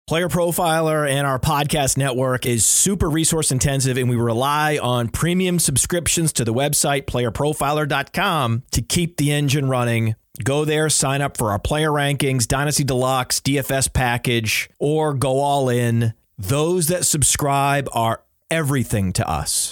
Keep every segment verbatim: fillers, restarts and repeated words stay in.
Player Profiler and our podcast network is super resource intensive, and we rely on premium subscriptions to the website player profiler dot com to keep the engine running. Go there, sign up for our player rankings, Dynasty Deluxe, D F S package, or go all in. Those that subscribe are everything to us.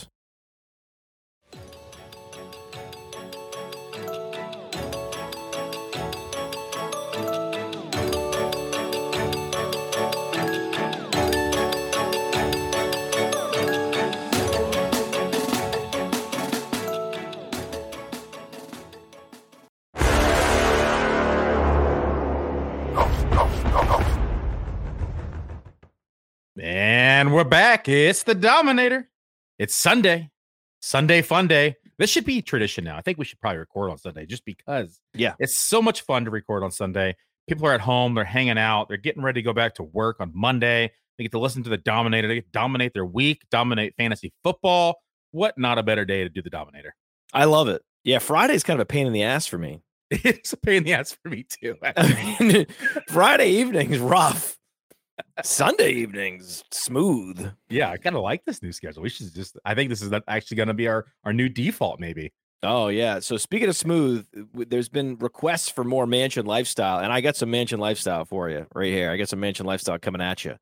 And we're back. It's the Dominator. It's Sunday. Sunday fun day. This should be tradition now. I think we should probably record on Sunday just because yeah, it's so much fun to record on Sunday. People are at home. They're hanging out. They're getting ready to go back to work on Monday. They get to listen to the Dominator. They get to dominate their week, dominate fantasy football. What not a better day to do the Dominator? I love it. Yeah, Friday's kind of a pain in the ass for me. It's a pain in the ass for me too. I mean, Friday evening's rough. Sunday evenings smooth. Yeah, I kind of like this new schedule. We should just, I think this is actually going to be our, our new default, maybe. Oh, yeah. So speaking of smooth, there's been requests for more mansion lifestyle, and I got some mansion lifestyle for you right here. I got some mansion lifestyle coming at you.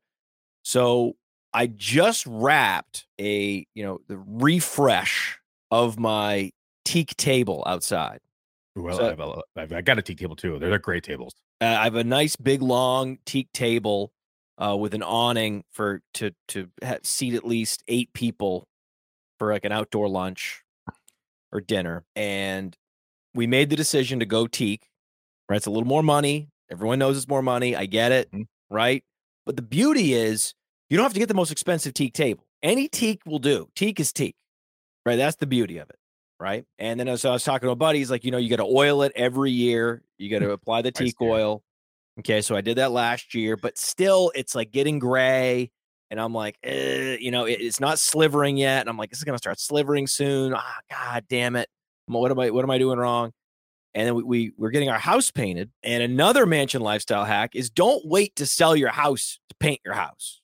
So I just wrapped a, you know, the refresh of my teak table outside. Well, so, I've, I've, I've got a teak table too. They're, they're great tables. Uh, I have a nice big long teak table uh, with an awning for to to ha- seat at least eight people for like an outdoor lunch or dinner. And we made the decision to go teak. Right, it's a little more money. Everyone knows it's more money. I get it, mm-hmm. right? But the beauty is you don't have to get the most expensive teak table. Any teak will do. Teak is teak, right? That's the beauty of it. Right. And then as I was talking to a buddy, he's like, you know, you got to oil it every year. You got to apply the teak oil. Okay. So I did that last year, but still it's like getting gray. And I'm like, eh, you know, it, it's not slivering yet. And I'm like, this is going to start slivering soon. Ah, God damn it. What am I, what am I doing wrong? And then we, we we're getting our house painted. And another mansion lifestyle hack is don't wait to sell your house to paint your house.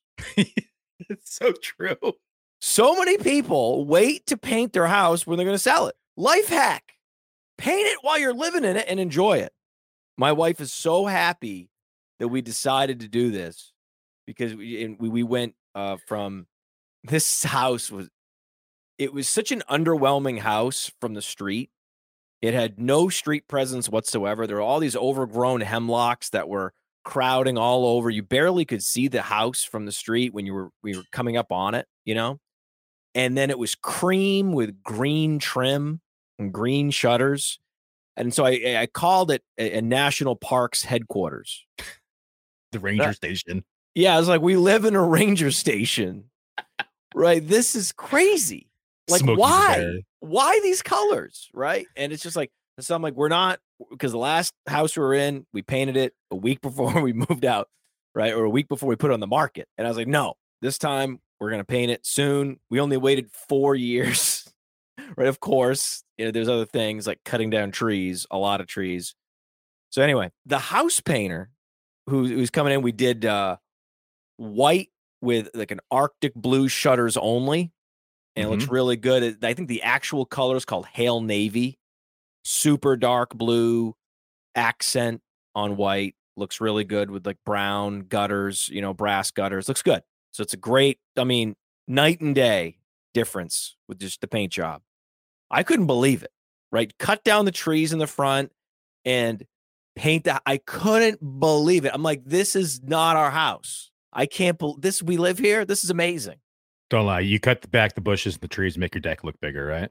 It's so true. So many people wait to paint their house when they're going to sell it. Life hack. Paint it while you're living in it and enjoy it. My wife is so happy that we decided to do this because we we, we went uh, from this house was it was such an underwhelming house from the street. It had no street presence whatsoever. There were all these overgrown hemlocks that were crowding all over. You barely could see the house from the street when you were we were coming up on it, you know? And then it was cream with green trim and green shutters. And so I, I called it a, a national parks headquarters. The ranger that, station. Yeah, I was like, we live in a ranger station. Right? This is crazy. Like, Smokey why? Why these colors? Right? And it's just like, so I'm like, we're not, because the last house we were in, we painted it a week before we moved out, right? Or a week before we put it on the market. And I was like, no, this time we're going to paint it soon. We only waited four years, right? Of course, you know, there's other things like cutting down trees, a lot of trees. So anyway, the house painter who, who's coming in, we did uh, white with like an Arctic blue shutters only. And mm-hmm. it looks really good. I think the actual color is called Hail Navy. Super dark blue accent on white. Looks really good with like brown gutters, you know, brass gutters. Looks good. So it's a great, I mean, night and day difference with just the paint job. I couldn't believe it, right? Cut down the trees in the front and paint that. I couldn't believe it. I'm like, this is not our house. I can't believe this. We live here. This is amazing. Don't lie. You cut back the bushes and the trees, make your deck look bigger, right?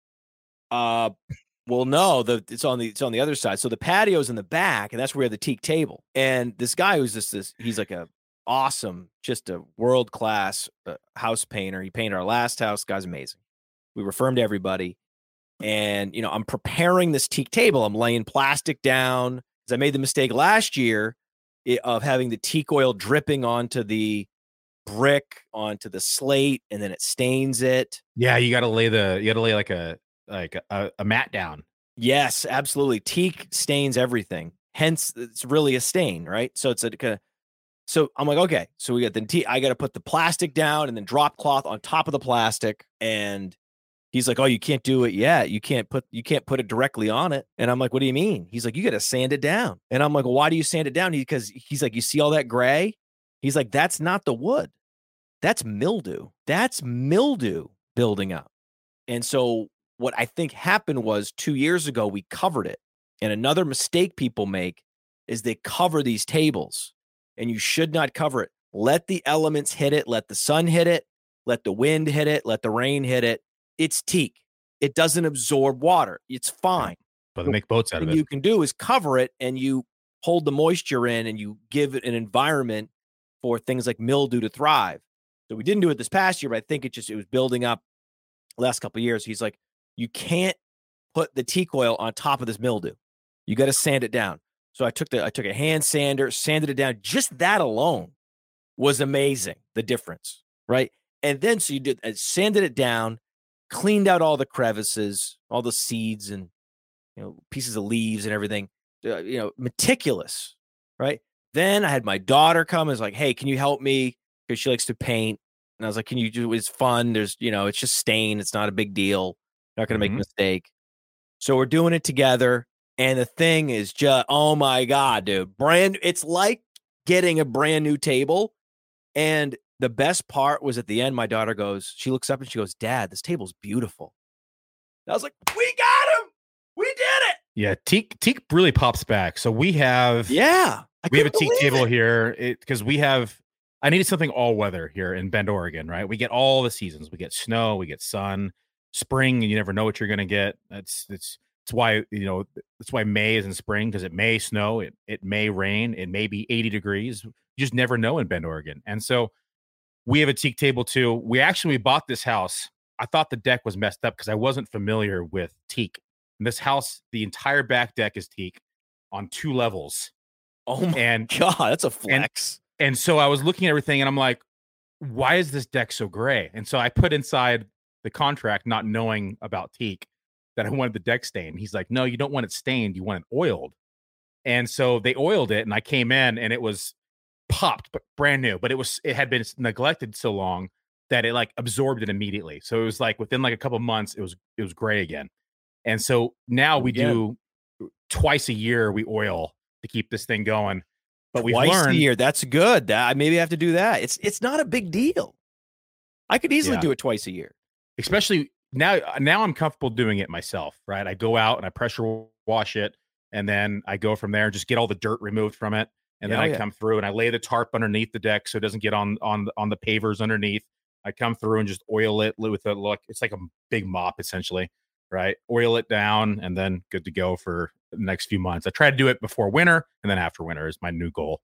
Uh, well, no, the it's on the it's on the other side. So the patio's in the back, and that's where we have the teak table. And this guy who's just this, he's like a awesome, just a world class uh, house painter. He painted our last house. Guy's amazing. We refer him to everybody. And you know, I'm preparing this teak table. I'm laying plastic down because I made the mistake last year of having the teak oil dripping onto the brick, onto the slate, and then it stains it. Yeah, you got to lay the you got to lay like a like a, a mat down. Yes, absolutely. Teak stains everything. Hence, it's really a stain, right? So it's a, So I'm like, okay, so we got the tea. I got to put the plastic down and then drop cloth on top of the plastic. And he's like, oh, you can't do it yet. You can't put you can't put it directly on it. And I'm like, what do you mean? He's like, you got to sand it down. And I'm like, well, why do you sand it down? Because he, he's like, you see all that gray? He's like, that's not the wood. That's mildew. That's mildew building up. And so what I think happened was two years ago, we covered it. And another mistake people make is they cover these tables, and you should not cover it. Let the elements hit it. Let the sun hit it. Let the wind hit it. Let the rain hit it. It's teak. It doesn't absorb water. It's fine. But they make boats out of it. What you can do is cover it, and you hold the moisture in, and you give it an environment for things like mildew to thrive. So we didn't do it this past year, but I think it just, it was building up the last couple of years. He's like, you can't put the teak oil on top of this mildew. You got to sand it down. So I took the, I took a hand sander, sanded it down. Just that alone was amazing. The difference, right? And then, so you did, I sanded it down, cleaned out all the crevices, all the seeds and, you know, pieces of leaves and everything, uh, you know, meticulous, right? Then I had my daughter come and was like, hey, can you help me? Because she likes to paint. And I was like, can you do, it's fun. There's, you know, it's just stain. It's not a big deal. Not going to mm-hmm. make a mistake. So we're doing it together. And the thing is just, oh my God, dude, brand, it's like getting a brand new table. And the best part was at the end, my daughter goes, she looks up and she goes, Dad, this table's beautiful. And I was like, we got him. We did it. Yeah. Teak, teak really pops back. So we have, yeah, I we have a teak table it. here because we have, I needed something all weather here in Bend, Oregon, right? We get all the seasons. We get snow, we get sun, spring, and you never know what you're going to get. That's, that's, that's why, you know, that's why May is in spring, because it may snow, it, it may rain, it may be eighty degrees. You just never know in Bend, Oregon. And so we have a teak table too. We actually bought this house. I thought the deck was messed up because I wasn't familiar with teak. And this house, the entire back deck is teak on two levels. Oh my and, God, that's a flex. And, and so I was looking at everything and I'm like, why is this deck so gray? And so I put inside the contract, not knowing about teak, that I wanted the deck stained. He's like, no, you don't want it stained. You want it oiled. And so they oiled it, and I came in and it was popped, but brand new. But it was, it had been neglected so long that it like absorbed it immediately. So it was like within like a couple months, it was, it was gray again. And so now we again. do twice a year, we oil to keep this thing going. But we've Twice learned a year. That's good. That maybe I have to do that. It's it's not a big deal. I could easily yeah. do it twice a year. Especially now. Now I'm comfortable doing it myself. Right. I go out and I pressure wash it, and then I go from there, just get all the dirt removed from it, and yeah, then I yeah. come through and I lay the tarp underneath the deck so it doesn't get on on on the pavers underneath. I come through and just oil it with a look. It's like a big mop essentially. Right. Oil it down and then good to go for the next few months. I try to do it before winter, and then after winter is my new goal.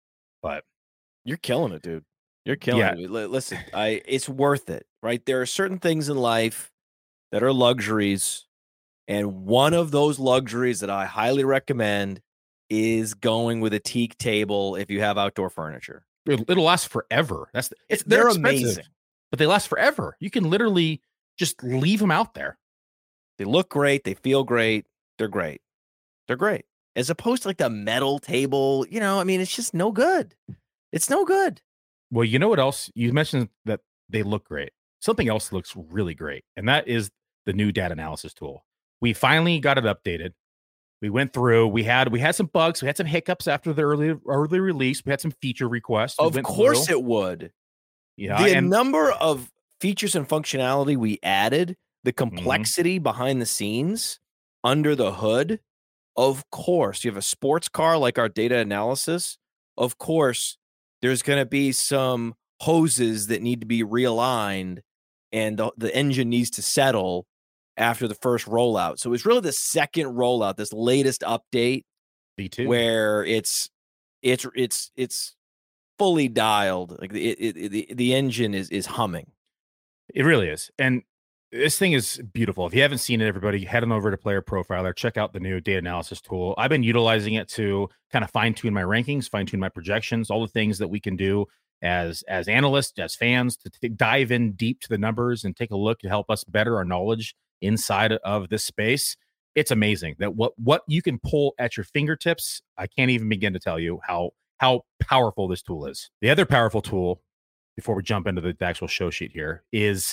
But you're killing it, dude. You're killing yeah. it. Listen, I it's worth it, right? There are certain things in life that are luxuries, and one of those luxuries that I highly recommend is going with a teak table if you have outdoor furniture. It, it'll last forever. That's the, it's they're, they're amazing, but they last forever. You can literally just leave them out there. They look great. They feel great. They're great. They're great. As opposed to like the metal table, you know, I mean, it's just no good. It's no good. Well, you know what else? You mentioned that they look great. Something else looks really great, and that is the new data analysis tool. We finally got it updated. We went through. We had we had some bugs. We had some hiccups after the early early release. We had some feature requests. We of course through. It would. Yeah, the and, number of features and functionality we added, the complexity mm-hmm. behind the scenes, under the hood. Of course, you have a sports car like our data analysis. Of course, there's going to be some hoses that need to be realigned, and the, the engine needs to settle after the first rollout. So it's really the second rollout, this latest update, B two, where it's it's it's it's fully dialed. Like the it, it, the the engine is is humming. It really is, and this thing is beautiful. If you haven't seen it, everybody, head on over to Player Profiler. Check out the new data analysis tool. I've been utilizing it to kind of fine tune my rankings, fine tune my projections, all the things that we can do as as analysts, as fans, to, to dive in deep to the numbers and take a look to help us better our knowledge inside of this space. It's amazing that what what you can pull at your fingertips. I can't even begin to tell you how how powerful this tool is. The other powerful tool, before we jump into the, the actual show sheet here, is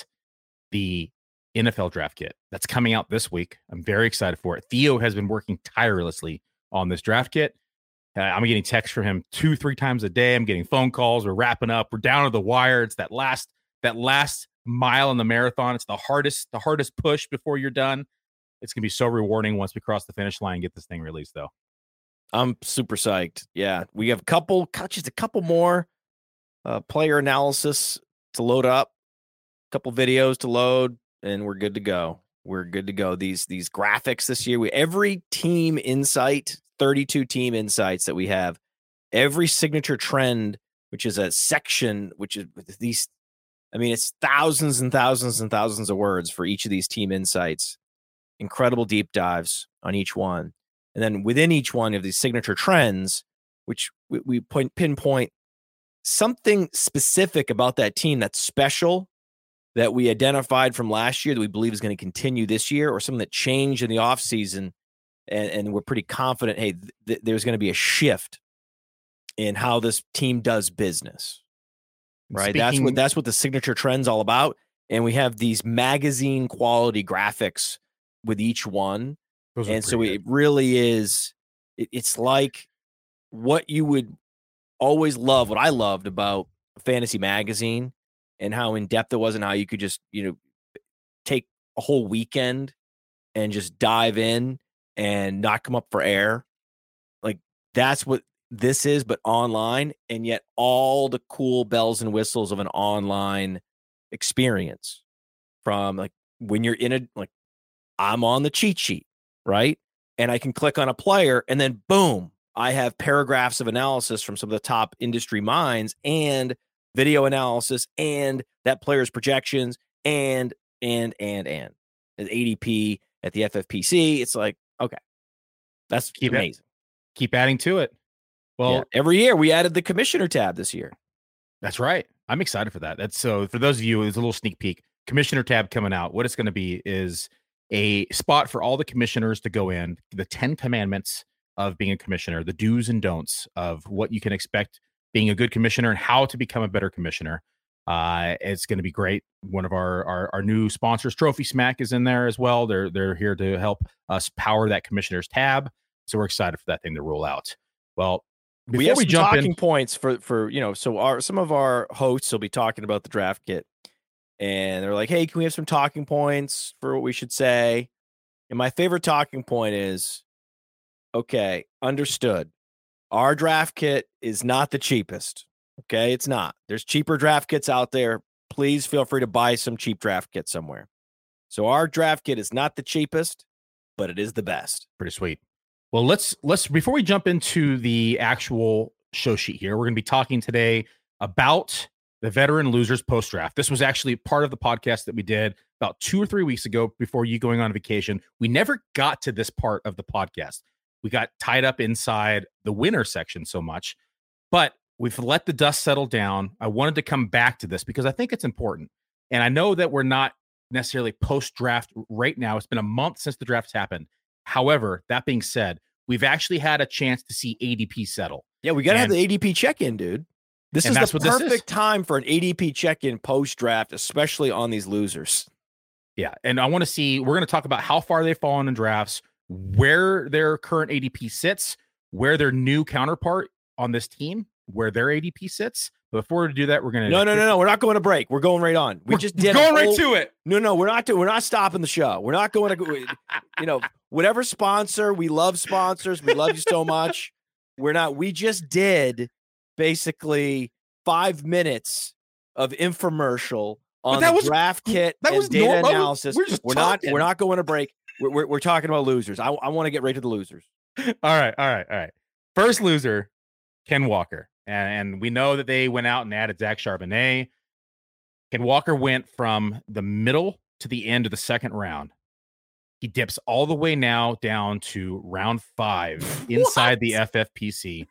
the N F L draft kit that's coming out this week. I'm very excited for it. Theo has been working tirelessly on this draft kit. Uh, I'm getting texts from him two, three times a day. I'm getting phone calls. We're wrapping up. We're down to the wire. It's that last, that last mile in the marathon. It's the hardest, the hardest push before you're done. It's going to be so rewarding once we cross the finish line and get this thing released, though. I'm super psyched. Yeah, we have a couple, just a couple more uh, player analysis to load up, a couple videos to load, and we're good to go. We're good to go. These these graphics this year, we every team insight, thirty-two team insights that we have, every signature trend, which is a section, which is these, I mean, it's thousands and thousands and thousands of words for each of these team insights. Incredible deep dives on each one. And then within each one of these signature trends, which we, we point, pinpoint something specific about that team that's special, that we identified from last year that we believe is going to continue this year, or something that changed in the offseason, and, and we're pretty confident, hey, th- there's going to be a shift in how this team does business. Right? Speaking, that's what that's what the signature trend's all about. And we have these magazine quality graphics with each one. And so good. It really is, it, it's like what you would always love, what I loved about Fantasy Magazine, and how in-depth it was, and how you could just, you know, take a whole weekend and just dive in and not come up for air. Like, that's what this is, but online, and yet all the cool bells and whistles of an online experience. From, like, when you're in a, like, I'm on the cheat sheet, right? And I can click on a player, and then boom, I have paragraphs of analysis from some of the top industry minds, and video analysis, and that player's projections, and, and, and, and at A D P, at the F F P C. It's like, okay, that's keep amazing. It, keep adding to it. Well, yeah, every year we added the commissioner tab this year. That's right. I'm excited for that. That's so for those of you, it's a little sneak peek. Commissioner tab coming out. What it's going to be is a spot for all the commissioners to go in, the ten commandments of being a commissioner, the do's and don'ts of what you can expect being a good commissioner and how to become a better commissioner. Uh, it's going to be great. One of our, our our new sponsors, Trophy Smack, is in there as well. They're they're here to help us power that commissioner's tab. So we're excited for that thing to roll out. Well, before we have we some jump talking in, points for for you know, so our some of our hosts will be talking about the draft kit, and they're like, "Hey, can we have some talking points for what we should say?" And my favorite talking point is, okay, understood. Our draft kit is not the cheapest. Okay, it's not. There's cheaper draft kits out there. Please feel free to buy some cheap draft kit somewhere. So our draft kit is not the cheapest, but it is the best. Pretty sweet. Well, let's let's before we jump into the actual show sheet here, we're going to be talking today about the veteran losers post draft. This was actually part of the podcast that we did about two or three weeks ago before you going on vacation. We never got to this part of the podcast. We got tied up inside the winner section so much, but we've let the dust settle down. I wanted to come back to this because I think it's important. And I know that we're not necessarily post-draft right now. It's been a month since the draft's happened. However, that being said, we've actually had a chance to see A D P settle. Yeah, we got to have the A D P check-in, dude. This is the perfect is. time for an A D P check-in post-draft, especially on these losers. Yeah, and I want to see, we're going to talk about how far they've fallen in drafts, where their current A D P sits, where their new counterpart on this team, where their A D P sits. But before we do that, we're gonna no, no, no, no. We're not going to break. We're going right on. We we're just did going whole, right to it. No, no, we're not. Do, we're not stopping the show. We're not going to. You know, whatever sponsor. We love sponsors. We love you so much. We're not. We just did basically five minutes of infomercial on the was, draft kit that and was data normal. analysis. We're just we're talking. not. We're not going to break. We're we're, we're talking about losers. I I want to get right to the losers. All right, all right, all right. First loser, Ken Walker. And, and we know that they went out and added Zach Charbonnet. Ken Walker went from the middle to the end of the second round. He dips all the way now down to round five inside the F F P C.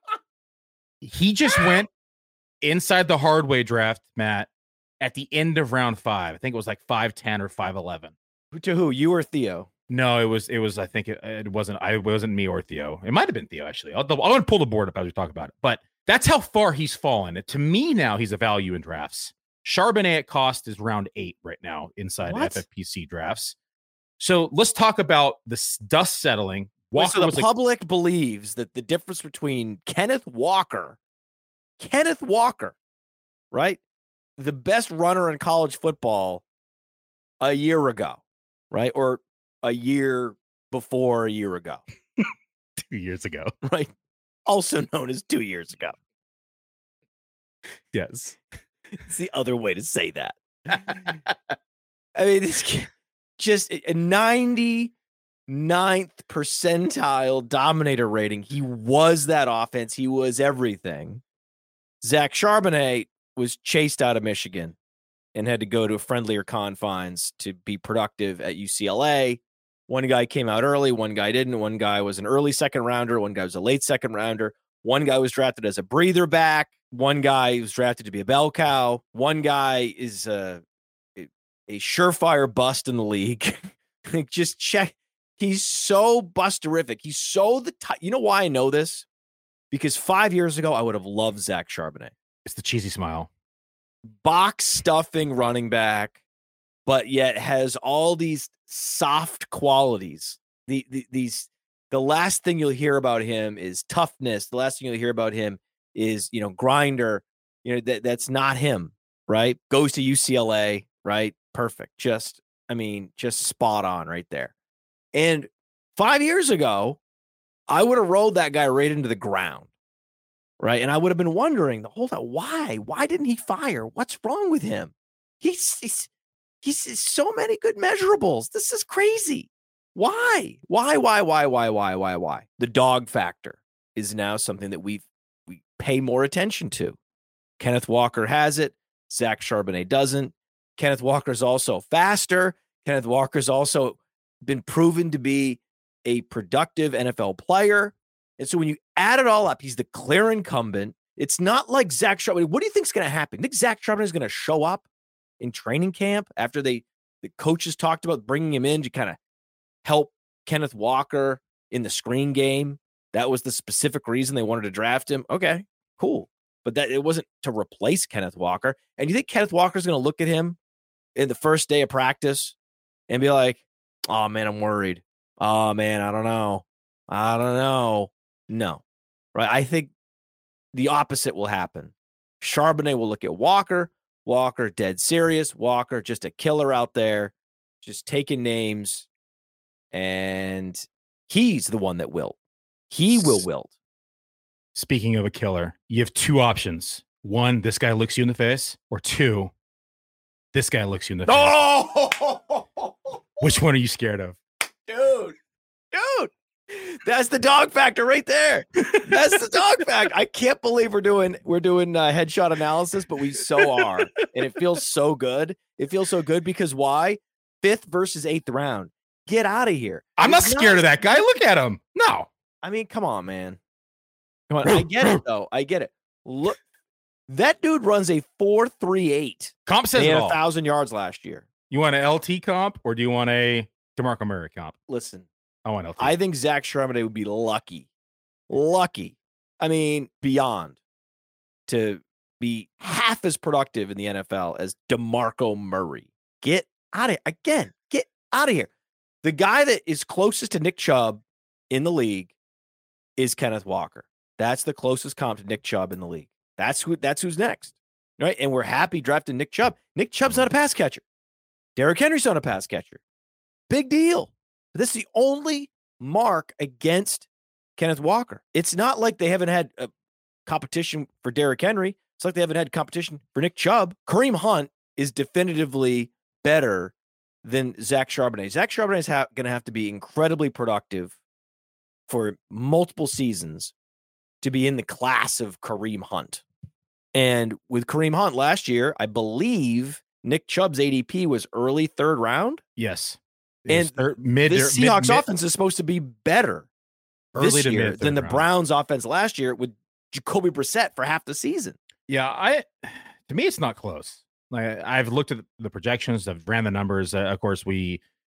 He just went inside the hardway draft, Matt, at the end of round five. I think it was like five ten or five eleven. To who? You or Theo? No, it was, it was, I think it, it wasn't, I it wasn't me or Theo. It might have been Theo, actually. I'll, I'm going to pull the board up as we talk about it. But that's how far he's fallen. To me now, he's a value in drafts. Charbonnet at cost is round eight right now inside what? F F P C drafts. So let's talk about the dust settling. Walker so the was public like, believes that the difference between Kenneth Walker, Kenneth Walker, right? The best runner in college football a year ago, right? Or a year before a year ago. Two years ago. Right? Also known as two years ago. Yes. It's the other way to say that. I mean, this kid, just a ninety-ninth percentile dominator rating. He was that offense. He was everything. Zach Charbonnet was chased out of Michigan and had to go to friendlier confines to be productive at U C L A. One guy came out early, one guy didn't. One guy was an early second rounder, one guy was a late second rounder. One guy was drafted as a breather back. One guy was drafted to be a bell cow. One guy is a, a, a surefire bust in the league. Like, just check. He's so busterific. He's so the type. You know why I know this? Because five years ago, I would have loved Zach Charbonnet. It's the cheesy smile. Box stuffing running back, but yet has all these soft qualities. The, the these the last thing you'll hear about him is toughness. The last thing you'll hear about him is, you know, grinder. You know, that that's not him, right? Goes to U C L A, right? Perfect. Just, I mean, just spot on right there. And five years ago, I would have rolled that guy right into the ground. Right. And I would have been wondering the whole time, why? Why didn't he fire? What's wrong with him? He's he's he's so many good measurables. This is crazy. Why? Why, why, why, why, why, why, why? The dog factor is now something that we we pay more attention to. Kenneth Walker has it. Zach Charbonnet doesn't. Kenneth Walker's also faster. Kenneth Walker's also been proven to be a productive N F L player. And so when you add it all up, he's the clear incumbent. It's not like Zach Charbonnet. What do you think is going to happen? You think Zach Charbonnet is going to show up in training camp after they the coaches talked about bringing him in to kind of help Kenneth Walker in the screen game? That was the specific reason they wanted to draft him. Okay, cool. But that it wasn't to replace Kenneth Walker. And you think Kenneth Walker is going to look at him in the first day of practice and be like, oh, man, I'm worried. Oh, man, I don't know. I don't know. No, right? I think the opposite will happen. Charbonnet will look at Walker. Walker, dead serious. Walker, just a killer out there, just taking names. And he's the one that will. He will wilt. Speaking of a killer, you have two options. One, this guy looks you in the face. Or two, this guy looks you in the face. Oh! Which one are you scared of? Dude, dude. That's the dog factor right there. That's the dog factor. I can't believe we're doing we're doing uh, headshot analysis, but we so are, and it feels so good. It feels so good because why? Fifth versus eighth round. Get out of here. I'm not scared not, of that guy. Look at him. No, I mean, come on, man. Come on. I get it though. I get it. Look, that dude runs a four three eight. Comp says he had a thousand yards last year. You want an L T comp or do you want a DeMarco Murray comp? Listen. I want L T. I think Zach Charbonnet would be lucky, lucky. I mean, beyond to be half as productive in the N F L as DeMarco Murray. Get out of here. Again, get out of here. The guy that is closest to Nick Chubb in the league is Kenneth Walker. That's the closest comp to Nick Chubb in the league. That's who. That's who's next, right? And we're happy drafting Nick Chubb. Nick Chubb's not a pass catcher. Derrick Henry's not a pass catcher. Big deal. But this is the only mark against Kenneth Walker. It's not like they haven't had a competition for Derrick Henry. It's like they haven't had competition for Nick Chubb. Kareem Hunt is definitively better than Zach Charbonnet. Zach Charbonnet is ha- going to have to be incredibly productive for multiple seasons to be in the class of Kareem Hunt. And with Kareem Hunt last year, I believe Nick Chubb's A D P was early third round. Yes. And third, mid, the Seahawks mid, offense is supposed to be better this year than the round. Browns offense last year with Jacoby Brissett for half the season. Yeah, I to me it's not close. Like I've looked at the projections, I've ran the numbers. Uh, of course, we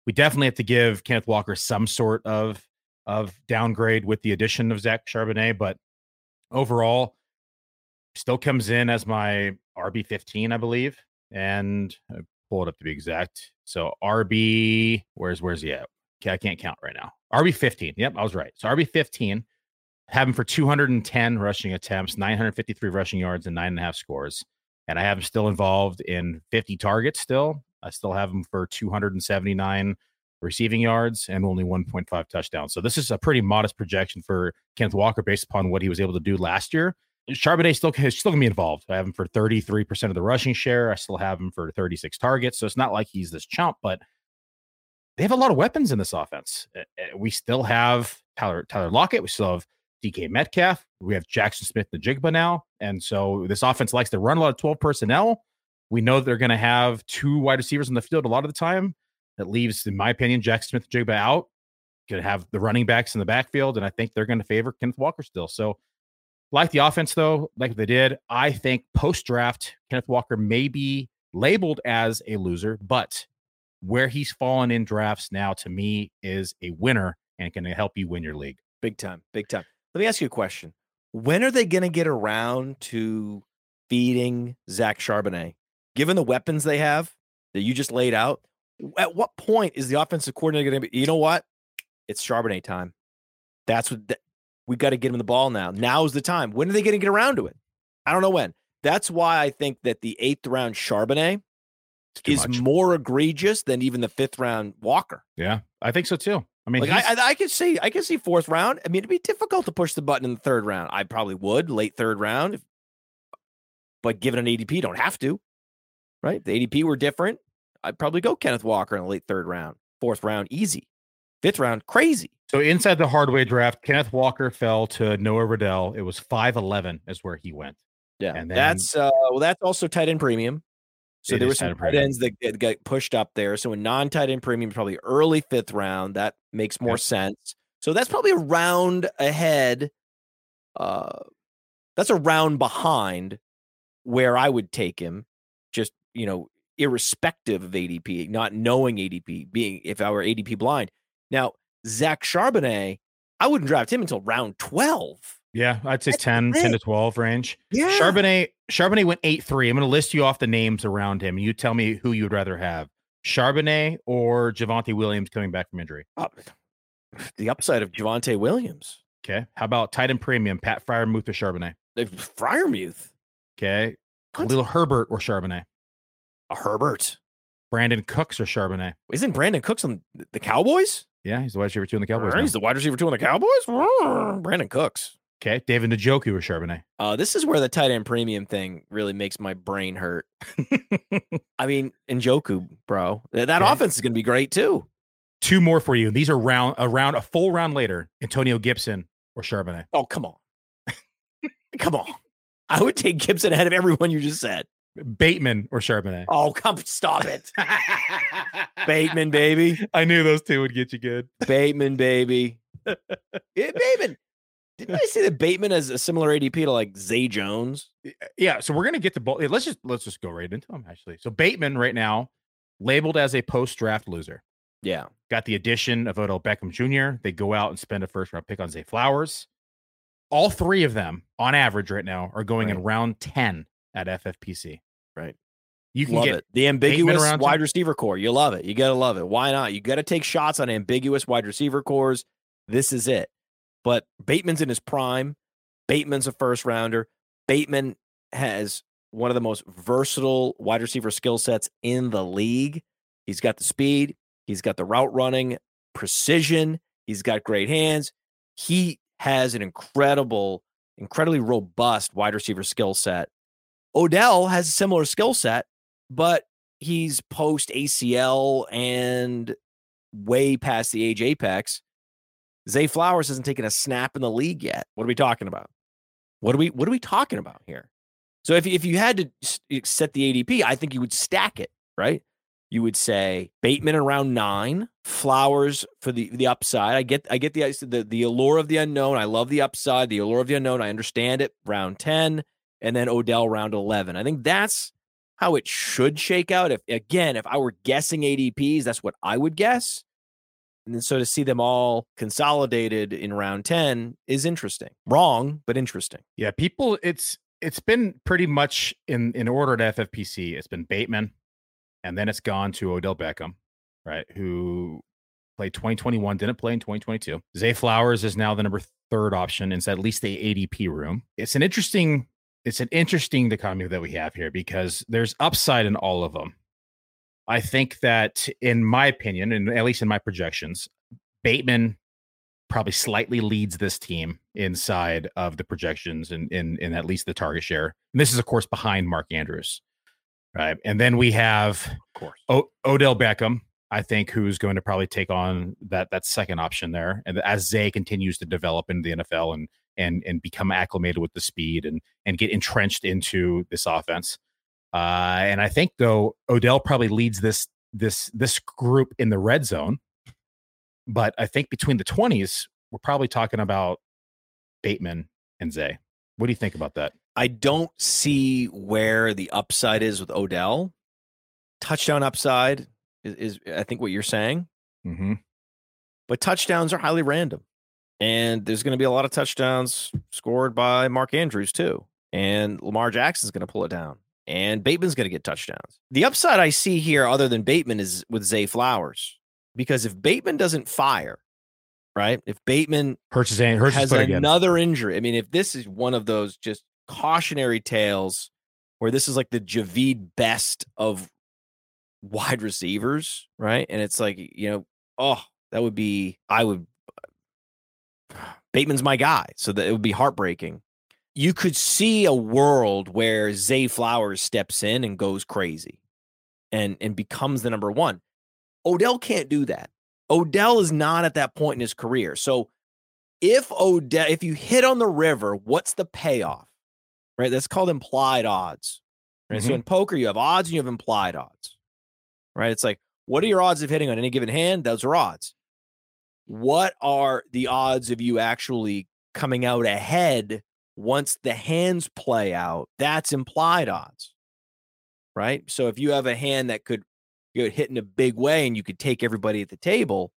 we definitely have to give Kenneth Walker some sort of of downgrade with the addition of Zach Charbonnet, but overall, still comes in as my R B fifteen, I believe, and I pull it up to be exact. So R B, where's where's he at? Okay, I can't count right now. R B fifteen. Yep, I was right. So R B fifteen, have him for two hundred ten rushing attempts, nine hundred fifty-three rushing yards, and nine and a half scores. And I have him still involved in fifty targets still. I still have him for two hundred seventy-nine receiving yards and only one point five touchdowns. So this is a pretty modest projection for Kenneth Walker based upon what he was able to do last year. Charbonnet still is still gonna be involved. I have him for thirty-three percent of the rushing share. I still have him for thirty-six targets. So it's not like he's this chump, but they have a lot of weapons in this offense. We still have Tyler, Tyler Lockett. We still have D K Metcalf. We have Jackson Smith-Njigba now. And so this offense likes to run a lot of twelve personnel. We know they're going to have two wide receivers in the field a lot of the time. That leaves, in my opinion, Jackson Smith-Njigba out. Going to have the running backs in the backfield, and I think they're going to favor Kenneth Walker still. So like the offense, though, like they did, I think post-draft, Kenneth Walker may be labeled as a loser, but where he's fallen in drafts now, to me, is a winner and can help you win your league. Big time, big time. Let me ask you a question. When are they going to get around to feeding Zach Charbonnet? Given the weapons they have that you just laid out, at what point is the offensive coordinator going to be, you know what? It's Charbonnet time. That's what th- we got to get him the ball now. Now's the time. When are they going to get around to it? I don't know when. That's why I think that the eighth round Charbonnet is much. more egregious than even the fifth round Walker. Yeah, I think so too. I mean, like I, I, I could see, I could see fourth round. I mean, it'd be difficult to push the button in the third round. I probably would late third round, if, but given an A D P, don't have to. Right? If the A D P were different, I'd probably go Kenneth Walker in the late third round. Fourth round, easy. Fifth round, crazy. So inside the hardway draft, Kenneth Walker fell to Noah Riddell. It was five eleven is where he went. Yeah, and then, that's uh, well, that's also tight end premium. So there were some tight ends that got pushed up there. So in non-tight end premium, probably early fifth round, that makes more yep. sense. So that's probably a round ahead. Uh, that's a round behind where I would take him. Just, you know, irrespective of A D P, not knowing A D P, being if I were A D P blind. Now, Zach Charbonnet, I wouldn't draft him until round twelve. Yeah, I'd say ten, ten to twelve range. Yeah. Charbonnet, Charbonnet went eight three. I'm going to list you off the names around him. You tell me who you'd rather have, Charbonnet or Javonte Williams coming back from injury. Oh, the upside of Javonte Williams. Okay. How about tight end premium, Pat Freiermuth or Charbonnet? Freiermuth. Okay. What? Little Herbert or Charbonnet? A Herbert. Brandon Cooks or Charbonnet? Isn't Brandon Cooks on the Cowboys? Yeah, he's the wide receiver two on the Cowboys. He's the wide receiver two on the Cowboys? Brandon Cooks. Okay, David Njoku or Charbonnet? Uh, this is where the tight end premium thing really makes my brain hurt. I mean, Njoku, bro. That okay. offense is going to be great, too. Two more for you. These are round around a full round later. Antonio Gibson or Charbonnet? Oh, come on. Come on. I would take Gibson ahead of everyone you just said. Bateman or Charbonnet? Oh, come stop it. Bateman, baby. I knew those two would get you good. Bateman, baby. Yeah, Bateman. Didn't I say that Bateman has a similar A D P to like Zay Jones? Yeah, so we're gonna get to both. Let's just let's just go right into him. Actually, so Bateman right now labeled as a post-draft loser. Yeah, got the addition of Odell Beckham Junior They go out and spend a first-round pick on Zay Flowers. All three of them, on average, right now, are going right. in round ten at F F P C. Right. You can love get it. The ambiguous wide ten. receiver core. You love it. You gotta love it. Why not? You gotta take shots on ambiguous wide receiver cores. This is it. But Bateman's in his prime. Bateman's a first rounder. Bateman has one of the most versatile wide receiver skill sets in the league. He's got the speed. He's got the route running precision. He's got great hands. He has an incredible, incredibly robust wide receiver skill set. Odell has a similar skill set, but he's post A C L and way past the age apex. Zay Flowers hasn't taken a snap in the league yet. What are we talking about? What are we What are we talking about here? So if if you had to set the A D P, I think you would stack it, right? You would say Bateman around nine, Flowers for the, the upside. I get I get the, the the allure of the unknown. I love the upside, the allure of the unknown. I understand it. Round ten, and then Odell round eleven. I think that's how it should shake out. If again, if I were guessing A D Ps, that's what I would guess. And then so to see them all consolidated in round ten is interesting. Wrong, but interesting. Yeah, people, it's it's been pretty much in, in order at F F P C. It's been Bateman, and then it's gone to Odell Beckham, right, who played twenty twenty-one, didn't play in twenty twenty-two. Zay Flowers is now the number third option inside at least the A D P room. It's an interesting, it's an interesting dichotomy that we have here because there's upside in all of them. I think that, in my opinion, and at least in my projections, Bateman probably slightly leads this team inside of the projections and in, in, in at least the target share. And this is, of course, behind Mark Andrews, right? And then we have of course o- Odell Beckham, I think, who's going to probably take on that that second option there. And as Zay continues to develop in the N F L and and and become acclimated with the speed and and get entrenched into this offense. Uh, and I think, though, Odell probably leads this this this group in the red zone. But I think between the twenties, we're probably talking about Bateman and Zay. What do you think about that? I don't see where the upside is with Odell. Touchdown upside is, is I think, what you're saying. Mm-hmm. But touchdowns are highly random. And there's going to be a lot of touchdowns scored by Mark Andrews, too. And Lamar Jackson's going to pull it down. And Bateman's going to get touchdowns. The upside I see here, other than Bateman, is with Zay Flowers. Because if Bateman doesn't fire, right? If Bateman Hurts his, hurts has his another injury, I mean, if this is one of those just cautionary tales where this is like the Javid Best of wide receivers, right? And it's like, you know, oh, that would be, I would, Bateman's my guy. So that it would be heartbreaking. You could see a world where Zay Flowers steps in and goes crazy and, and becomes the number one. Odell can't do that. Odell is not at that point in his career. So if Odell, if you hit on the river, what's the payoff? Right? That's called implied odds. Right? Mm-hmm. So in poker, you have odds and you have implied odds. Right? It's like, what are your odds of hitting on any given hand? Those are odds. What are the odds of you actually coming out ahead once the hands play out? That's implied odds. Right? So if you have a hand that could you hit in a big way and you could take everybody at the table,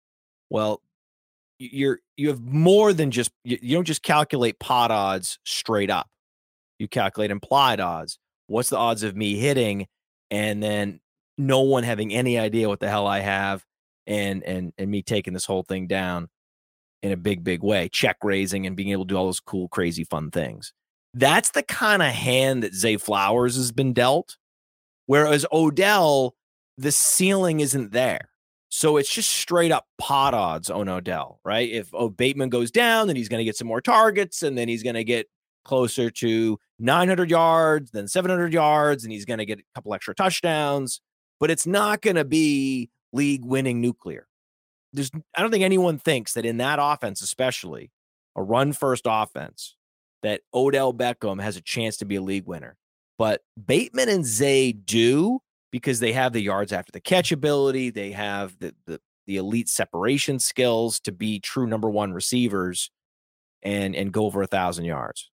well, you're you have more than just you, you don't just calculate pot odds straight up. You calculate implied odds. What's the odds of me hitting and then no one having any idea what the hell I have and and and me taking this whole thing down in a big, big way, check raising and being able to do all those cool, crazy, fun things. That's the kind of hand that Zay Flowers has been dealt. Whereas Odell, the ceiling isn't there. So it's just straight up pot odds on Odell, right? If oh, Bateman goes down, then he's going to get some more targets, and then he's going to get closer to nine hundred yards, then seven hundred yards, and he's going to get a couple extra touchdowns. But it's not going to be league-winning nuclear. There's, I don't think anyone thinks that in that offense, especially a run-first offense, that Odell Beckham has a chance to be a league winner. But Bateman and Zay do, because they have the yards after the catch ability. They have the, the, the elite separation skills to be true number one receivers and, and go over a thousand yards.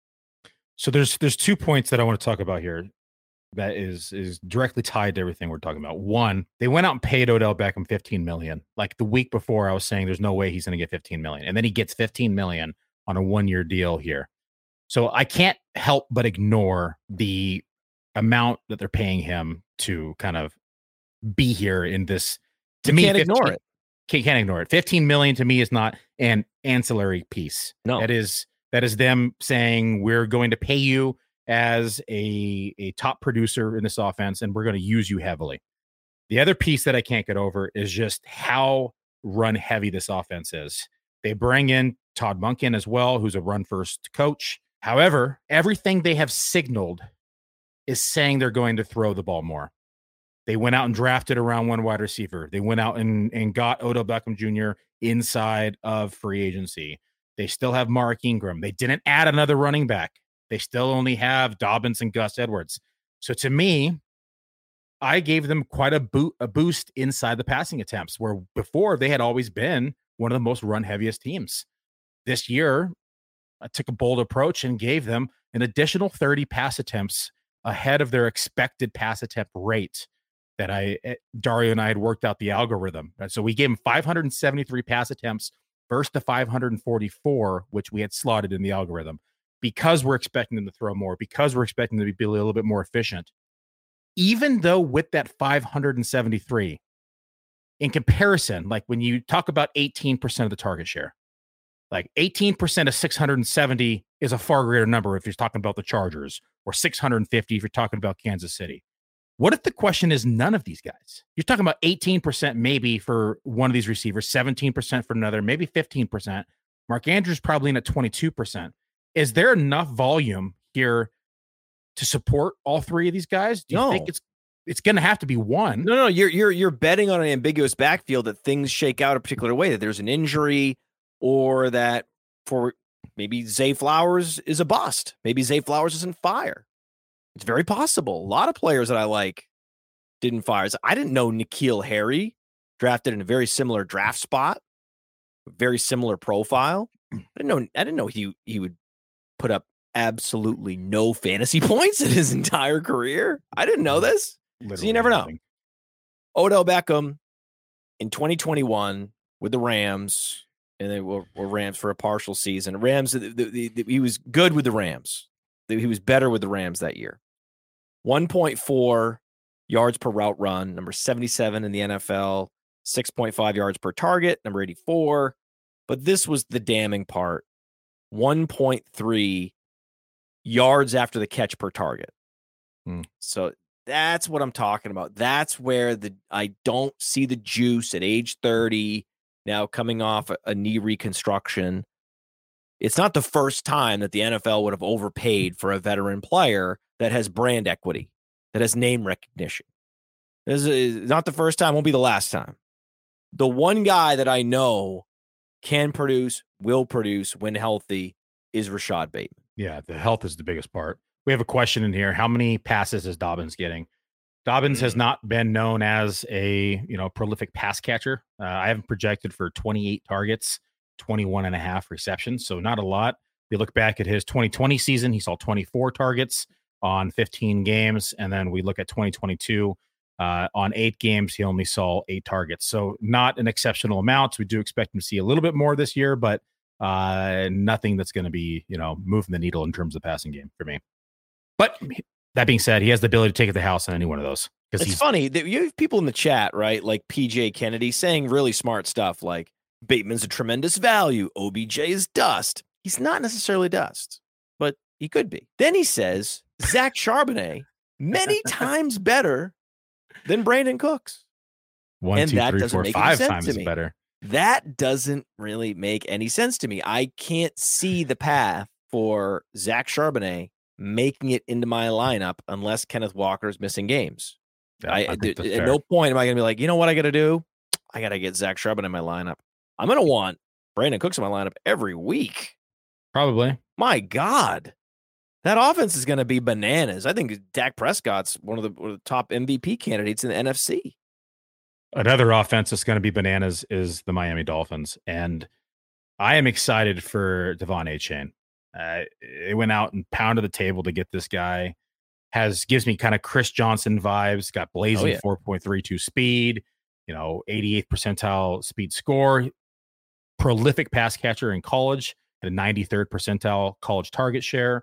So there's, there's two points that I want to talk about here that is, is directly tied to everything we're talking about. One, they went out and paid Odell Beckham fifteen million. Like the week before I was saying, there's no way he's going to get fifteen million. And then he gets fifteen million on a one year deal here. So I can't help but ignore the amount that they're paying him to kind of be here in this. To you me, can't fifteen, ignore it. Can't, can't ignore it. fifteen million to me is not an ancillary piece. No, that is that is them saying we're going to pay you as a a top producer in this offense, and we're going to use you heavily. The other piece that I can't get over is just how run heavy this offense is. They bring in Todd Monken as well, who's a run first coach. However, everything they have signaled is saying they're going to throw the ball more. They went out and drafted around one wide receiver. They went out and, and got Odell Beckham Junior inside of free agency. They still have Mark Ingram. They didn't add another running back. They still only have Dobbins and Gus Edwards. So to me, I gave them quite a, boot, a boost inside the passing attempts, where before they had always been one of the most run heaviest teams. This year, I took a bold approach and gave them an additional thirty pass attempts ahead of their expected pass attempt rate that I, Dario and I had worked out the algorithm. So we gave him five hundred seventy-three pass attempts versus the five hundred forty-four, which we had slotted in the algorithm, because we're expecting them to throw more, because we're expecting them to be a little bit more efficient. Even though with that five hundred seventy-three, in comparison, like when you talk about eighteen percent of the target share, like eighteen percent of six hundred seventy is a far greater number if you're talking about the Chargers, or six hundred fifty if you're talking about Kansas City. What if the question is none of these guys? You're talking about eighteen percent maybe for one of these receivers, seventeen percent for another, maybe fifteen percent. Mark Andrews probably in at twenty-two percent. Is there enough volume here to support all three of these guys? Do you no. think it's it's going to have to be one? No, no, you're you're you're betting on an ambiguous backfield that things shake out a particular way, that there's an injury, or that for maybe Zay Flowers is a bust. Maybe Zay Flowers isn't fire. It's very possible. A lot of players that I like didn't fire. I didn't know N'Keal Harry, drafted in a very similar draft spot, very similar profile. I didn't know. I didn't know he he would put up absolutely no fantasy points in his entire career. I didn't know this. Literally so you never know. Nothing. Odell Beckham in twenty twenty-one with the Rams, and they were, were Rams for a partial season. Rams, the, the, the, he was good with the Rams. He was better with the Rams that year. one point four yards per route run, number seventy-seven in the N F L, six point five yards per target, number eighty-four. But this was the damning part. one point three yards after the catch per target. Hmm. So that's what I'm talking about. That's where the I don't see the juice at age thirty, now coming off a, a knee reconstruction. It's not the first time that the N F L would have overpaid for a veteran player that has brand equity, that has name recognition. This is not the first time, won't be the last time. The one guy that I know can produce, will produce when healthy is Rashad Bateman. Yeah, the health is the biggest part. We have a question in here. How many passes is Dobbins getting? Dobbins mm-hmm. has not been known as a, you know, prolific pass catcher. Uh, I haven't projected for twenty-eight targets, twenty-one and a half receptions, so not a lot. If you look back at his twenty twenty season, he saw twenty-four targets on fifteen games, and then we look at twenty twenty-two, uh, on eight games, he only saw eight targets. So not an exceptional amount. We do expect him to see a little bit more this year, but uh, nothing that's going to be, you know, moving the needle in terms of the passing game for me. But that being said, he has the ability to take it to the house on any one of those. It's he's funny that you have people in the chat, right? Like P J Kennedy saying really smart stuff like Bateman's a tremendous value. O B J is dust. He's not necessarily dust, but he could be. Then he says Zach Charbonnet many times better than Brandon Cooks. One, and two, that three, doesn't four, make five times to me. Better. That doesn't really make any sense to me. I can't see the path for Zach Charbonnet making it into my lineup unless Kenneth Walker's missing games. Yeah, I, I th- at fair. no point am I going to be like, you know what I got to do? I got to get Zach Charbonnet in my lineup. I'm going to want Brandon Cooks in my lineup every week. Probably. My God. That offense is going to be bananas. I think Dak Prescott's one of the, one of the top M V P candidates in the N F C. Another offense that's going to be bananas is the Miami Dolphins. And I am excited for Devon Achane. Uh, it went out and pounded the table to get this guy. Has gives me kind of Chris Johnson vibes. Got blazing oh, yeah. four point three two speed, you know, eighty-eighth percentile speed score. Prolific pass catcher in college at a ninety-third percentile college target share.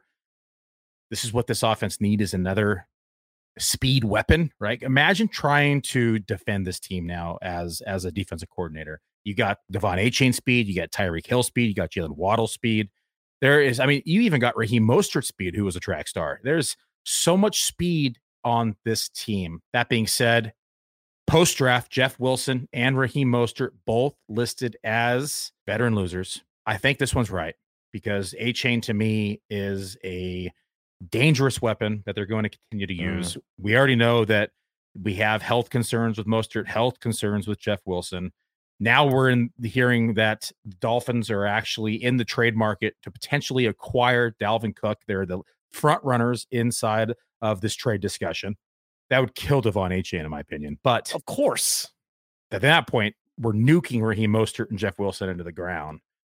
This is what this offense needs, is another speed weapon, right? Imagine trying to defend this team now as as a defensive coordinator. You got Devon Achane speed, you got Tyreek Hill speed, you got Jalen Waddle speed. There is, I mean, you even got Raheem Mostert speed, who was a track star. There's so much speed on this team. That being said, post-draft, Jeff Wilson and Raheem Mostert both listed as veteran losers. I think this one's right, because Achane to me is a dangerous weapon that they're going to continue to use. Mm. We already know that we have health concerns with Mostert, health concerns with Jeff Wilson. Now we're in the hearing that the Dolphins are actually in the trade market to potentially acquire Dalvin Cook. They're the front runners inside of this trade discussion. That would kill Devon Achane, in my opinion. But of course, at that point, we're nuking Raheem Mostert and Jeff Wilson into the ground.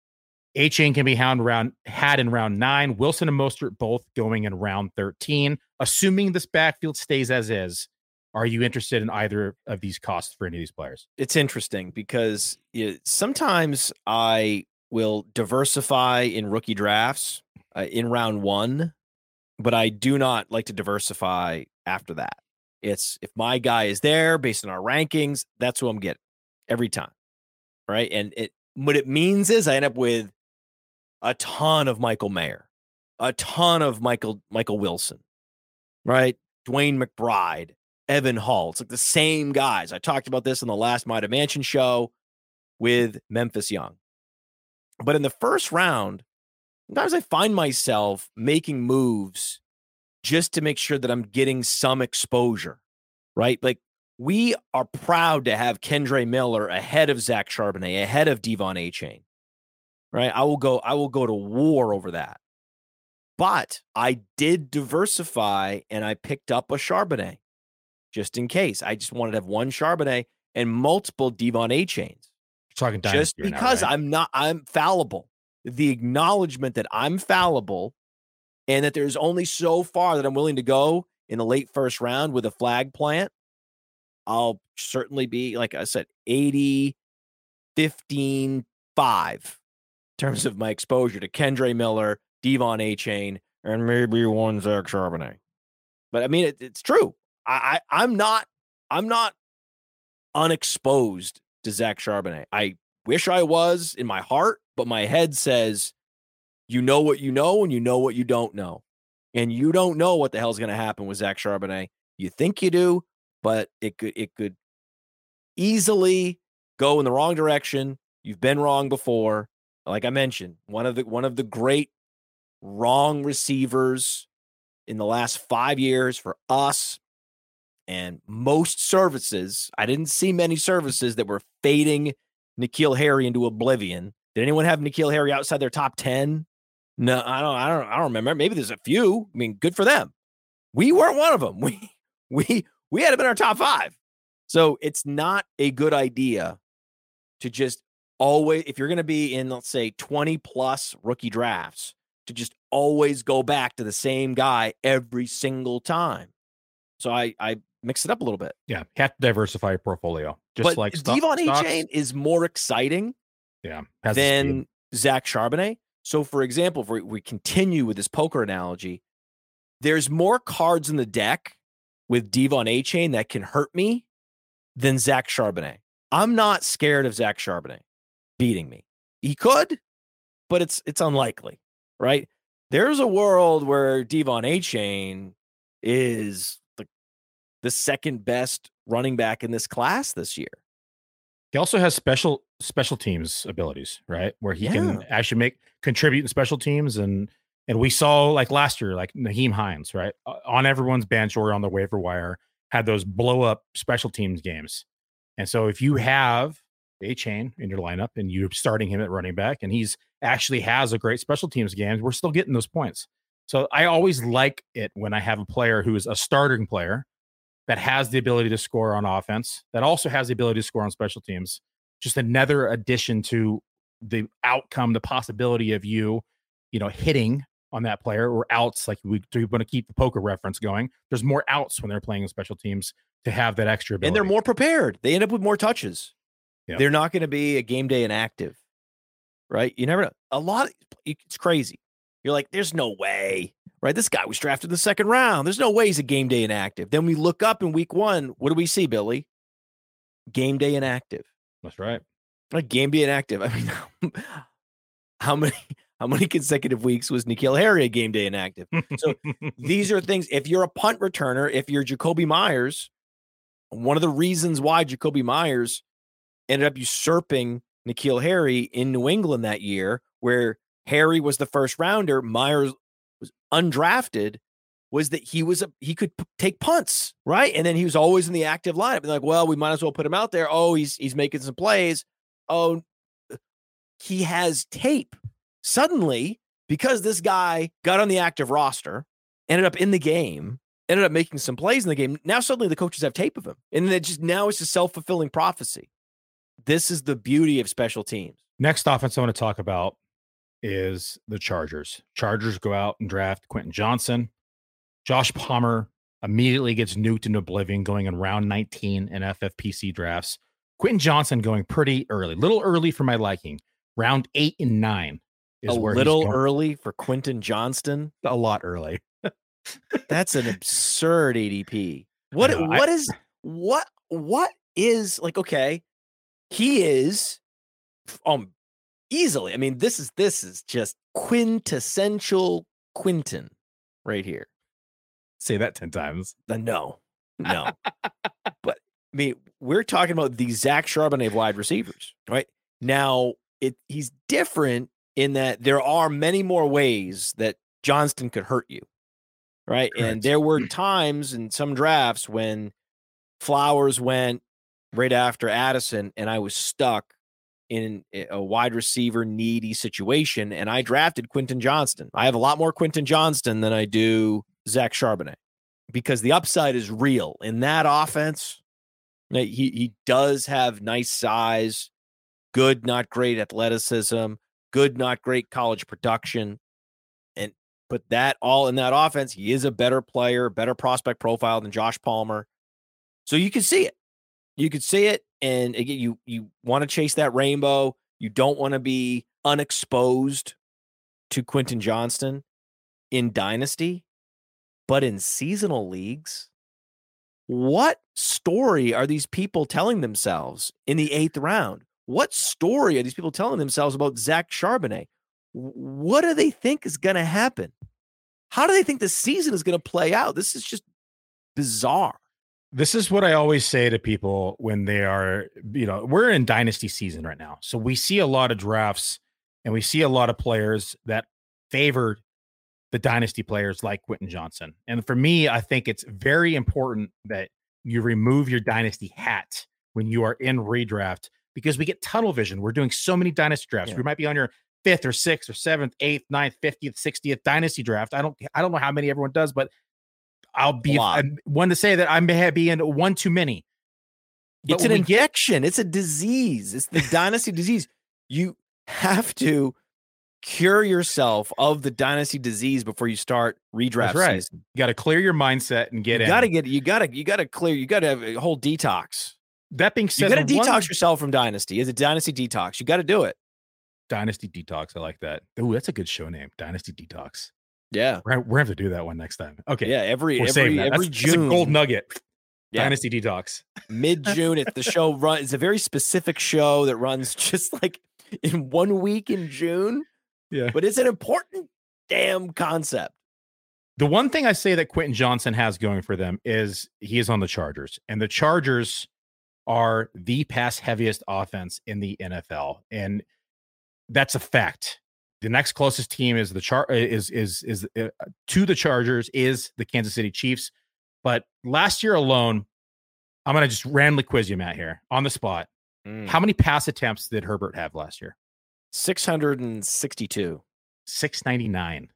Achane can be hound round, had in round nine. Wilson and Mostert both going in round thirteen. Assuming this backfield stays as is, are you interested in either of these costs for any of these players? It's interesting because it, sometimes I will diversify in rookie drafts uh, in round one, but I do not like to diversify after that. It's if my guy is there based on our rankings, that's who I'm getting every time. Right. And it what it means is I end up with a ton of Michael Mayer, a ton of Michael Michael Wilson, right? Dwayne McBride, Evan Hall. It's like the same guys. I talked about this in the last Mighty Mansion show with Memphis Young. But in the first round, sometimes I find myself making moves just to make sure that I'm getting some exposure, right? Like we are proud to have Kendre Miller ahead of Zach Charbonnet, ahead of Devon Achane, right? I will go, I will go to war over that. But I did diversify and I picked up a Charbonnet just in case. I just wanted to have one Charbonnet and multiple Devon Achanes. Talking just because now, right? I'm not, I'm fallible. The acknowledgement that I'm fallible and that there's only so far that I'm willing to go in the late first round with a flag plant, I'll certainly be, like I said, eighty, fifteen, five in terms of my exposure to Kendre Miller, Devon Achane, and maybe one Zach Charbonnet. But I mean, it, it's true. I, I I'm not I'm not unexposed to Zach Charbonnet. I wish I was in my heart, but my head says, you know what you know, and you know what you don't know. And you don't know what the hell's going to happen with Zach Charbonnet. You think you do, but it could it could easily go in the wrong direction. You've been wrong before. Like I mentioned, one of the one of the great wrong receivers in the last five years for us. And most services, I didn't see many services that were fading N'Keal Harry into oblivion. Did anyone have N'Keal Harry outside their top ten? No, I don't, I don't, I don't remember. Maybe there's a few. I mean, good for them. We weren't one of them. We, we, we had him in our top five. So it's not a good idea to just always, if you're going to be in, let's say, twenty plus rookie drafts, to just always go back to the same guy every single time. So I, I mix it up a little bit. Yeah, have to diversify your portfolio. Just but like Devon Achane is more exciting yeah, than Zach Charbonnet. So, for example, if we, we continue with this poker analogy, there's more cards in the deck with Devon Achane that can hurt me than Zach Charbonnet. I'm not scared of Zach Charbonnet beating me. He could, but it's it's unlikely, right? There's a world where Devon Achane is the, the second best running back in this class this year. He also has special special teams abilities, right? Where he yeah. can actually make contribute in special teams. And and we saw like last year, like Nyheim Hines, right? On everyone's bench or on the waiver wire, had those blow up special teams games. And so if you have Achane in your lineup and you're starting him at running back and he's actually has a great special teams game, we're still getting those points. So I always like it when I have a player who is a starting player that has the ability to score on offense, that also has the ability to score on special teams. Just another addition to the outcome, the possibility of you, you know, hitting on that player or outs. Like we do want to keep the poker reference going. There's more outs when they're playing in special teams to have that extra ability. And they're more prepared. They end up with more touches. Yep. They're not going to be a game day inactive, right? You never know. A lot, of, it's crazy. You're like, there's no way, right? This guy was drafted in the second round. There's no way he's a game day inactive. Then we look up in week one. What do we see, Billy? Game day inactive. That's right. Like game day inactive. I mean, how many how many consecutive weeks was N'Keal Harry a game day inactive? So these are things. If you're a punt returner, if you're Jacoby Myers, one of the reasons why Jacoby Myers ended up usurping N'Keal Harry in New England that year, where Harry was the first rounder, Myers was undrafted, was that he was a he could p- take punts, right? And then he was always in the active lineup. And like, well, we might as well put him out there. Oh, he's he's making some plays. Oh, he has tape. Suddenly, because this guy got on the active roster, ended up in the game, ended up making some plays in the game. Now suddenly the coaches have tape of him. And then it just now it's a self-fulfilling prophecy. This is the beauty of special teams. Next offense I want to talk about is the Chargers. Chargers go out and draft Quentin Johnson. Josh Palmer immediately gets nuked into oblivion, going in round nineteen in F F P C drafts. Quentin Johnson going pretty early, little early for my liking. Round eight and nine is a where little he's going. Early for Quentin Johnston. A lot early. That's an absurd A D P. What know, what I, is what what is like? Okay, he is um easily. I mean, this is this is just quintessential Quentin right here. Say that ten times. Uh, no, no. But I mean, we're talking about the Zach Charbonnet of wide receivers, right? Now, it he's different in that there are many more ways that Johnston could hurt you, right? Correct. And there were times in some drafts when Flowers went right after Addison, and I was stuck in a wide receiver needy situation, and I drafted Quentin Johnston. I have a lot more Quentin Johnston than I do Zach Charbonnet because the upside is real in that offense. He he does have nice size, good, not great athleticism, good, not great college production. And put that all in that offense, he is a better player, better prospect profile than Josh Palmer. So you can see it. You could see it. And again, you you want to chase that rainbow. You don't want to be unexposed to Quentin Johnston in Dynasty. But in seasonal leagues, what story are these people telling themselves in the eighth round? What story are these people telling themselves about Zach Charbonnet? What do they think is going to happen? How do they think the season is going to play out? This is just bizarre. This is what I always say to people when they are, you know, we're in dynasty season right now. So we see a lot of drafts and we see a lot of players that favored the dynasty players like Quentin Johnson. And for me, I think it's very important that you remove your dynasty hat when you are in redraft because we get tunnel vision. We're doing so many dynasty drafts. Yeah. We might be on your fifth or sixth or seventh, eighth, ninth, fiftieth, sixtieth dynasty draft. I don't, I don't know how many everyone does, but I'll be one to say that I may be in one too many. But it's an infection. Get, it's a disease. It's the dynasty disease. You have to cure yourself of the dynasty disease before you start redraft That's right. season. You got to clear your mindset and get you in. Gotta get, you got to you got to clear. You got to have a whole detox. That being said, you got to detox one, yourself from dynasty. It's a dynasty detox. You got to do it. Dynasty detox. I like that. Ooh, that's a good show name. Dynasty detox. Yeah, we're, we're gonna have to do that one next time. Okay, yeah, every we'll every every that's, June, that's a gold nugget. Yeah. Dynasty detox. Mid June, it's the show run. It's a very specific show that runs just like in one week in June. Yeah, but it's an important damn concept. The one thing I say that Quentin Johnson has going for them is he is on the Chargers, and the Chargers are the pass heaviest offense in the N F L, and that's a fact. The next closest team is the char is is is uh, to the Chargers is the Kansas City Chiefs. But last year alone, I'm gonna just randomly quiz you, Matt, here on the spot. Mm. How many pass attempts did Herbert have last year? six hundred sixty-two. six ninety-nine.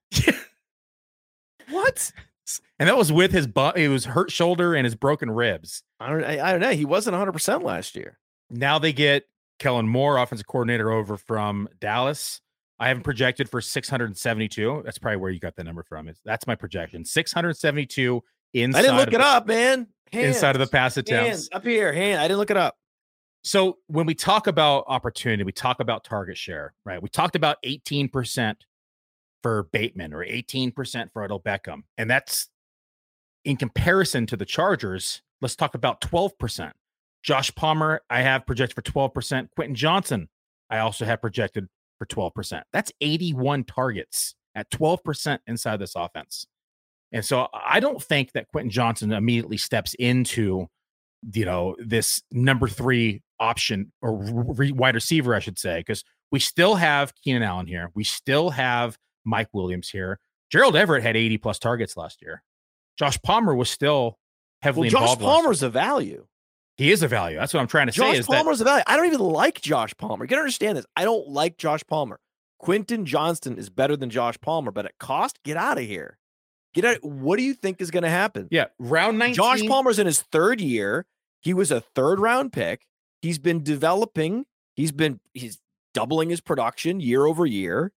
What? And that was with his butt. It was hurt shoulder and his broken ribs. I don't. I, I don't know. He wasn't one hundred percent last year. Now they get Kellen Moore, offensive coordinator, over from Dallas. I haven't projected for six hundred seventy-two. That's probably where you got the number from. That's my projection. six hundred seventy-two inside. I didn't look it the, up, man. Hands, inside of the pass attempts. Hands, up here. Hand. I didn't look it up. So when we talk about opportunity, we talk about target share, right? We talked about eighteen percent for Bateman or eighteen percent for Odell Beckham. And that's in comparison to the Chargers. Let's talk about twelve percent. Josh Palmer, I have projected for twelve percent. Quentin Johnson, I also have projected for twelve percent. That's eighty-one targets at twelve percent inside this offense. And so I don't think that Quentin Johnson immediately steps into, you know, this number three option or re- wide receiver, I should say, because we still have Keenan Allen here. We still have Mike Williams here. Gerald Everett had eighty plus targets last year. Josh Palmer was still heavily well, involved. Josh Palmer's a value. He is a value. That's what I'm trying to Josh say. Is Palmer's that, a value. I don't even like Josh Palmer. You can understand this. I don't like Josh Palmer. Quentin Johnston is better than Josh Palmer, but at cost, get out of here. Get out. What do you think is going to happen? Yeah, round nineteen. Josh Palmer's in his third year. He was a third round pick. He's been developing. He's been he's doubling his production year over year.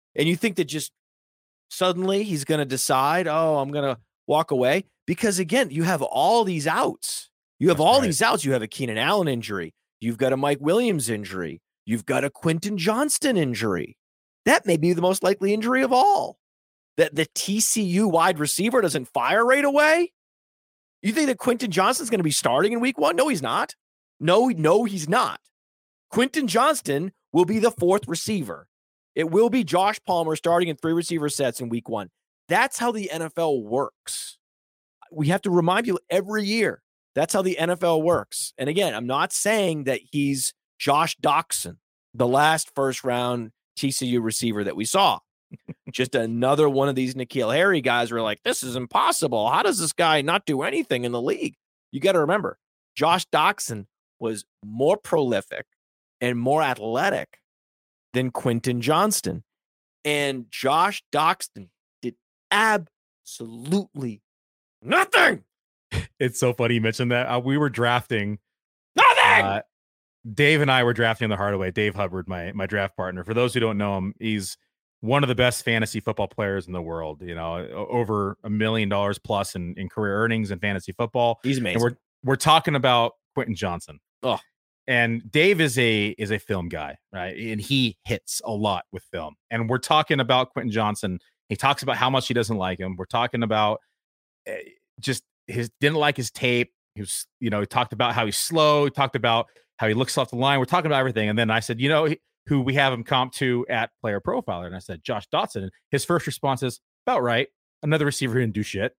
And you think that just suddenly he's going to decide, oh, I'm going to walk away? Because again, you have all these outs. You have That's all right. these outs. You have a Keenan Allen injury. You've got a Mike Williams injury. You've got a Quentin Johnston injury. That may be the most likely injury of all. That the T C U wide receiver doesn't fire right away. You think that Quentin Johnston's going to be starting in week one? No, he's not. No, no, he's not. Quentin Johnston will be the fourth receiver. It will be Josh Palmer starting in three receiver sets in week one. That's how the N F L works. We have to remind you every year. That's how the N F L works. And again, I'm not saying that he's Josh Doctson, the last first round T C U receiver that we saw. Just another one of these N'Keal Harry guys were like, this is impossible. How does this guy not do anything in the league? You got to remember, Josh Doctson was more prolific and more athletic than Quentin Johnston. And Josh Doctson did absolutely nothing. It's so funny you mentioned that. Uh, we were drafting. Nothing! Uh, Dave and I were drafting the hard way. Dave Hubbard, my my draft partner. For those who don't know him, he's one of the best fantasy football players in the world. You know, over a million dollars plus in, in career earnings in fantasy football. He's amazing. And we're we're talking about Quentin Johnston. Oh, and Dave is a is a film guy, right? And he hits a lot with film. And we're talking about Quentin Johnston. He talks about how much he doesn't like him. We're talking about uh, just his didn't like his tape. He was, you know, he talked about how he's slow. He talked about how he looks off the line. We're talking about everything. And then I said, you know, he, who we have him comp to at Player Profiler. And I said, Josh Doctson. And his first response is, about right. Another receiver who didn't do shit.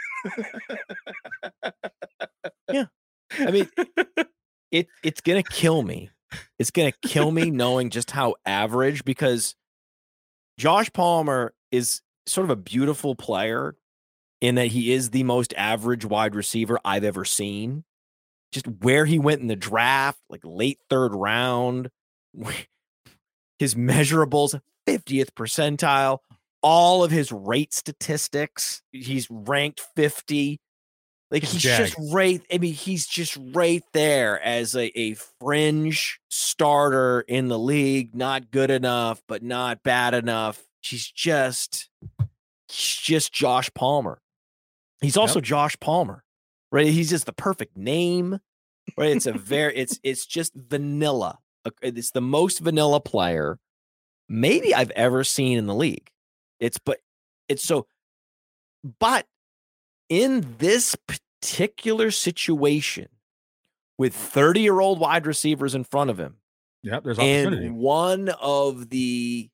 Yeah. I mean, it it's going to kill me. It's going to kill me knowing just how average, because Josh Palmer is sort of a beautiful player in that he is the most average wide receiver I've ever seen. Just where he went in the draft, like late third round, his measurables, fiftieth percentile, all of his rate statistics, he's ranked fifty. Like he's Jag. just right. I mean, he's just right there as a, a fringe starter in the league. Not good enough, but not bad enough. He's just, he's just Josh Palmer. He's also yep. Josh Palmer, right? He's just the perfect name, right? It's a very, it's it's just vanilla. It's the most vanilla player maybe I've ever seen in the league. It's but it's so, but in this particular situation with thirty-year-old wide receivers in front of him, yeah, there's opportunity. And one of the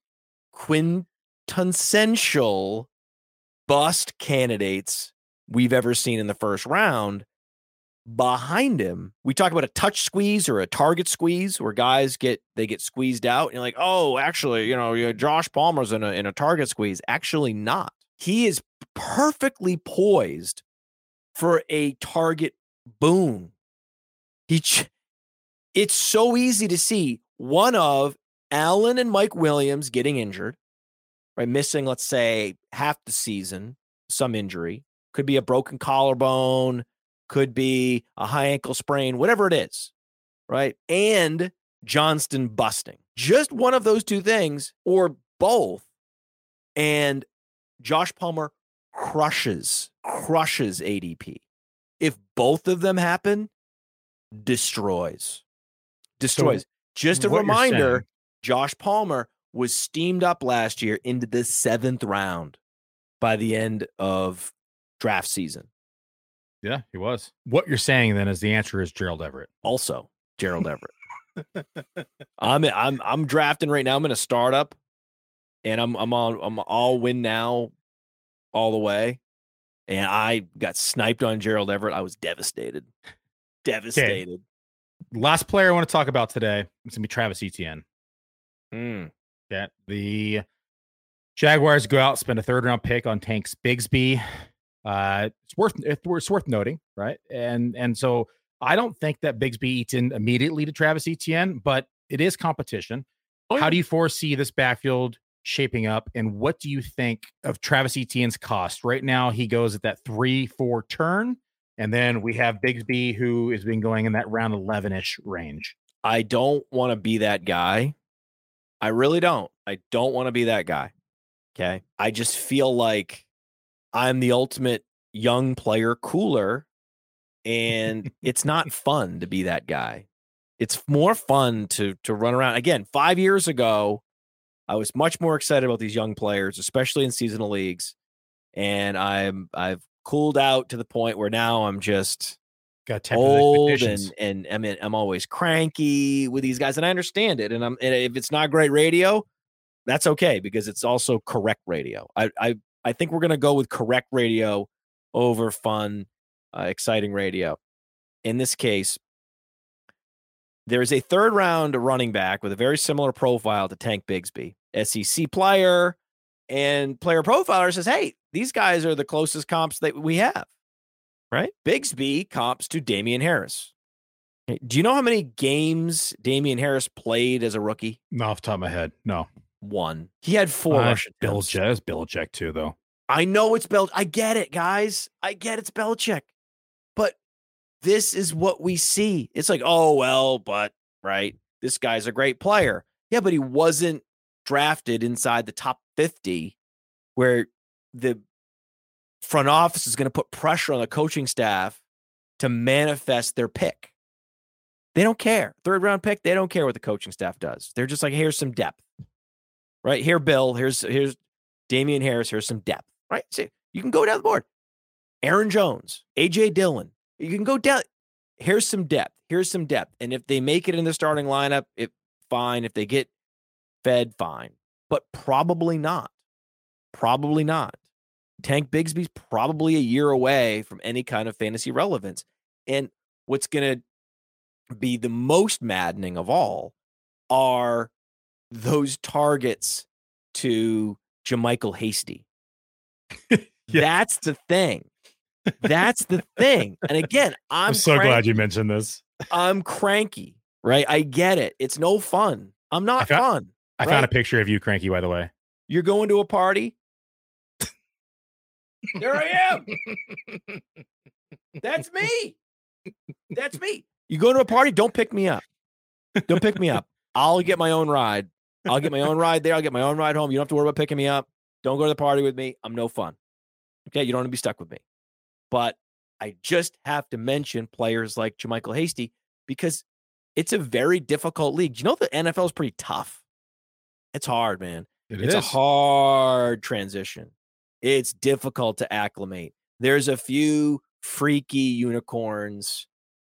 quintessential bust candidates we've ever seen in the first round. Behind him, we talk about a touch squeeze or a target squeeze where guys get they get squeezed out. And you're like, oh, actually, you know, Josh Palmer's in a in a target squeeze. Actually, not. He is perfectly poised for a target boom. He, it's so easy to see one of Allen and Mike Williams getting injured, right? Missing, let's say, half the season, some injury. Could be a broken collarbone, could be a high ankle sprain, whatever it is, right? And Johnston busting. Just one of those two things or both. And Josh Palmer crushes, crushes A D P. If both of them happen, destroys. Destroys. So just a reminder, Josh Palmer was steamed up last year into the seventh round by the end of draft season. Yeah, he was. What you're saying then is the answer is Gerald Everett. Also, Gerald Everett. I'm I'm I'm drafting right now. I'm in a startup, and I'm I'm on I'm all win now, all the way. And I got sniped on Gerald Everett. I was devastated. Devastated. Okay. Last player I want to talk about today is gonna be Travis Etienne. Mm. Yeah, the Jaguars go out, spend a third round pick on Tanks Bigsby. Uh, it's worth it's worth noting, right? And and so I don't think that Bigsby eats in immediately to Travis Etienne, but it is competition. Oh, yeah. How do you foresee this backfield shaping up, and what do you think of Travis Etienne's cost right now? He goes at that three four turn, and then we have Bigsby, who has been going in that round eleven ish range. I don't want to be that guy. I really don't. I don't want to be that guy. Okay. I just feel like I'm the ultimate young player cooler, and it's not fun to be that guy. It's more fun to to run around. Again, five years ago, I was much more excited about these young players, especially in seasonal leagues. And I'm I've cooled out to the point where now I'm just got old and and I mean I'm always cranky with these guys, and I understand it. And I'm and if it's not great radio, that's okay because it's also correct radio. I I I think we're gonna go with correct radio over fun, uh, exciting radio. In this case, there's a third round running back with a very similar profile to Tank Bigsby, S E C player, and Player Profiler says, hey, these guys are the closest comps that we have, right? Bigsby comps to Damian Harris. Do you know how many games Damian Harris played as a rookie? No, off the top of my head, no. One. He had four uh, rush attempts. Belichick, it's Belichick too, though. I know it's Belichick. I get it, guys. I get it's Belichick. But this is what we see. It's like, oh, well, but, right, this guy's a great player. Yeah, but he wasn't drafted inside the top fifty where the front office is going to put pressure on the coaching staff to manifest their pick. They don't care. Third round pick, they don't care what the coaching staff does. They're just like, here's some depth. Right? Here, Bill, here's here's Damian Harris, here's some depth. Right? So you can go down the board. Aaron Jones, A J Dillon. You can go down. Here's some depth. Here's some depth. And if they make it in the starting lineup, it fine. If they get fed, fine. But probably not. Probably not. Tank Bigsby's probably a year away from any kind of fantasy relevance. And what's going to be the most maddening of all are those targets to JaMycal Hasty. yeah. That's the thing. That's the thing. And again, I'm, I'm so cranky. glad you mentioned this. I'm cranky, right? I get it. It's no fun. I'm not I found, fun. I right? found a picture of you cranky, by the way. You're going to a party? There I am. That's me. That's me. You go to a party, don't pick me up. Don't pick me up. I'll get my own ride. I'll get my own ride there. I'll get my own ride home. You don't have to worry about picking me up. Don't go to the party with me. I'm no fun. Okay, you don't want to be stuck with me. But I just have to mention players like JaMycal Hasty because it's a very difficult league. You know, the N F L is pretty tough. It's hard, man. It it's is. a hard transition. It's difficult to acclimate. There's a few freaky unicorns.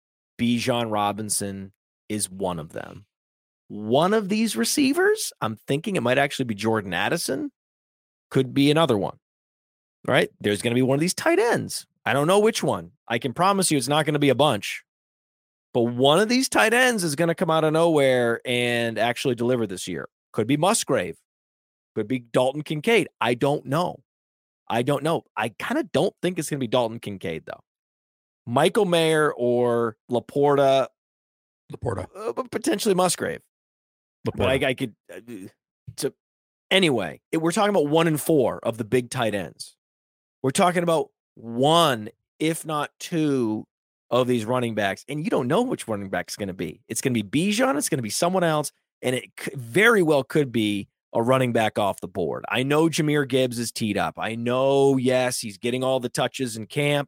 Bijan Robinson is one of them. One of these receivers, I'm thinking it might actually be Jordan Addison. Could be another one, right? There's going to be one of these tight ends. I don't know which one. I can promise you it's not going to be a bunch. But one of these tight ends is going to come out of nowhere and actually deliver this year. Could be Musgrave. Could be Dalton Kincaid. I don't know. I don't know. I kind of don't think it's going to be Dalton Kincaid, though. Michael Mayer or Laporta. Laporta. Uh, but potentially Musgrave. Laporta. Like I could. Uh, to, anyway, it, we're talking about one and four of the big tight ends. We're talking about one, if not two, of these running backs. And you don't know which running back is going to be. It's going to be Bijan. It's going to be someone else. And it c- very well could be a running back off the board. I know Jahmyr Gibbs is teed up. I know, yes, he's getting all the touches in camp.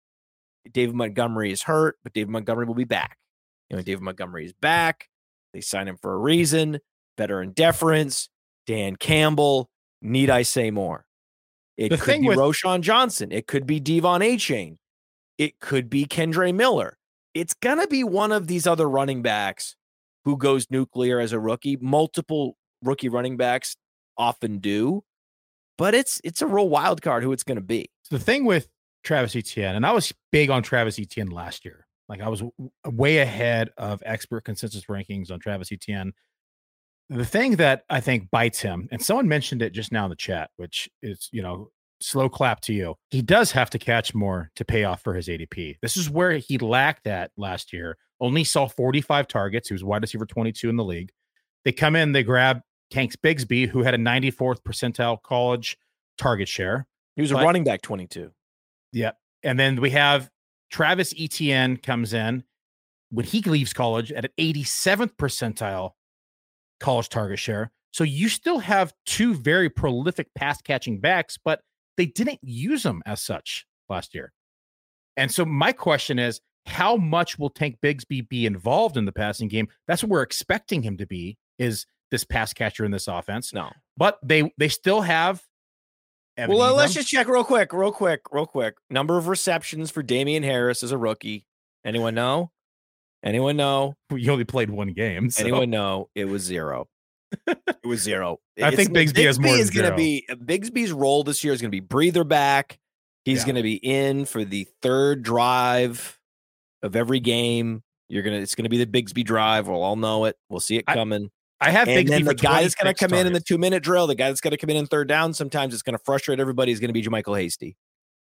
David Montgomery is hurt, but David Montgomery will be back. You know, David Montgomery is back. They signed him for a reason. Veteran deference. Dan Campbell. Need I say more? It the could be with- Roschon Johnson. It could be Devon Achane. It could be Kendre Miller. It's going to be one of these other running backs who goes nuclear as a rookie. Multiple rookie running backs often do, but it's it's a real wild card who it's going to be. So the thing with Travis Etienne, and I was big on Travis Etienne last year. Like I was w- way ahead of expert consensus rankings on Travis Etienne. The thing that I think bites him, and someone mentioned it just now in the chat, which is, you know, slow clap to you. He does have to catch more to pay off for his A D P. This is where he lacked at last year. Only saw forty-five targets. He was wide receiver twenty-two in the league. They come in, they grab Tank Bigsby, who had a ninety-fourth percentile college target share. He was a but, running back twenty-two. Yeah. And then we have Travis Etienne comes in when he leaves college at an eighty-seventh percentile college target share. So you still have two very prolific pass catching backs, but they didn't use them as such last year. And so my question is, how much will Tank Bigsby be involved in the passing game? That's what we're expecting him to be, is this pass catcher in this offense. No. But they they still have Evan Well, Ingram. let's just check real quick, real quick, real quick. Number of receptions for Damian Harris as a rookie. Anyone know? Anyone know? You only played one game. So. Anyone know? It was zero. It was zero. I it's, think Bigsby, Bigsby has more is than going to be Bigsby's role this year is going to be breather back. He's yeah. going to be in for the third drive of every game. You're gonna. It's going to be the Bigsby drive. We'll all know it. We'll see it coming. I, I have and Bigsby then for the guy that's going to come targets. in in the two minute drill. The guy that's going to come in in third down. Sometimes it's going to frustrate everybody. Is going to be JaMycal Hasty.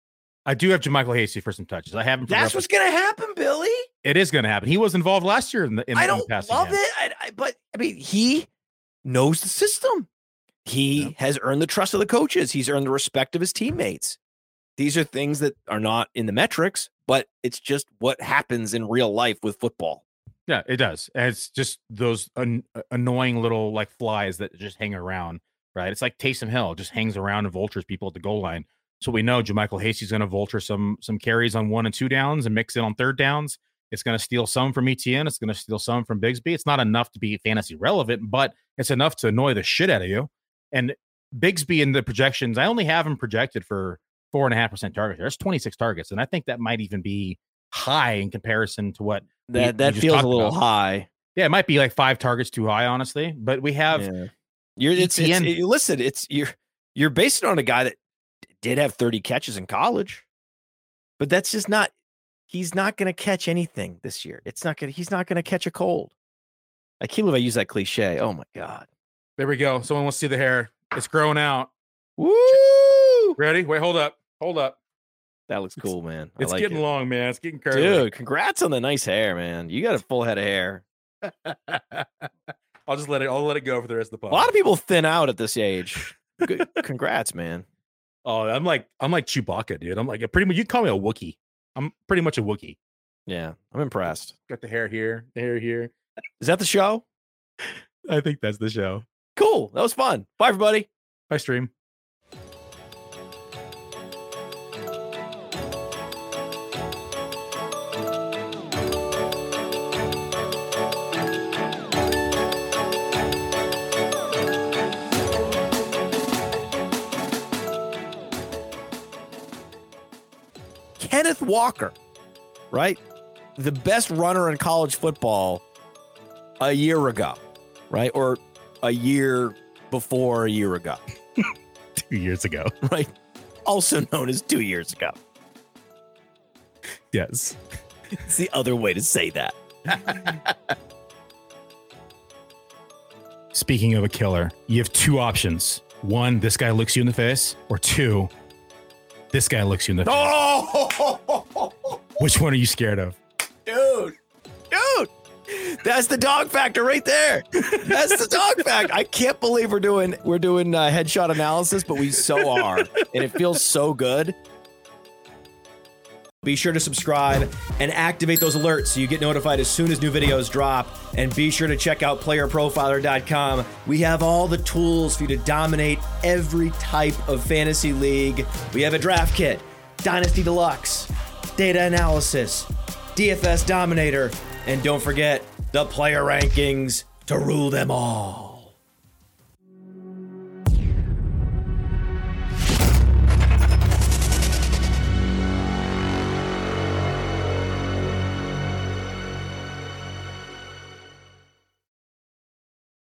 I do have JaMycal Hasty for some touches. I haven't. That's what's going to happen, Billy. It is going to happen. He was involved last year in the. In, I in don't the passing love game. it, I, I, but I mean, he knows the system. He yeah. has earned the trust of the coaches. He's earned the respect of his teammates. These are things that are not in the metrics, but it's just what happens in real life with football. Yeah, it does. And it's just those an- annoying little like flies that just hang around, right? It's like Taysom Hill just hangs around and vultures people at the goal line. So we know JaMycal Hasty's going to vulture some some carries on one and two downs and mix it on third downs. It's going to steal some from Etienne. It's going to steal some from Bigsby. It's not enough to be fantasy relevant, but it's enough to annoy the shit out of you. And Bigsby in the projections, I only have him projected for four and a half percent target. There's twenty-six targets, and I think that might even be high in comparison to what that we, that we feels a little about. high. Yeah, it might be like five targets too high, honestly. But we have yeah. you're it's, it's it, listen, it's you're you're based it on a guy that did have thirty catches in college, but that's just not. He's not going to catch anything this year. It's not going. He's not going to catch a cold. I can't believe I use that cliche. Oh my god. There we go. Someone wants to see the hair. It's growing out. Woo! Ready? Wait, hold up. Hold up. That looks cool, man. I it's like getting it. long, man. It's getting curly. Dude, congrats on the nice hair, man. You got a full head of hair. I'll just let it. I'll let it go for the rest of the podcast. A lot of people thin out at this age. Good, congrats, man. Oh, I'm like I'm like Chewbacca, dude. I'm like a pretty much. You can call me a Wookiee. I'm pretty much a Wookiee. Yeah, I'm impressed. Got the hair here, the hair here. Is that the show? I think that's the show. Cool. That was fun. Bye, everybody. Bye, stream. Kenneth Walker, right? The best runner in college football a year ago, right? Or a year before a year ago. Two years ago. Right? Also known as two years ago. Yes. It's the other way to say that. Speaking of a killer, you have two options. One, this guy looks you in the face, or two, this guy looks you in the face. Oh! Which one are you scared of? Dude, dude, that's the dog factor right there. That's the dog factor. I can't believe we're doing we're doing uh, headshot analysis, but we so are, and it feels so good. Be sure to subscribe and activate those alerts so you get notified as soon as new videos drop. And be sure to check out player profiler dot com. We have all the tools for you to dominate every type of fantasy league. We have a draft kit, Dynasty Deluxe, data analysis, D F S Dominator, and don't forget the player rankings to rule them all.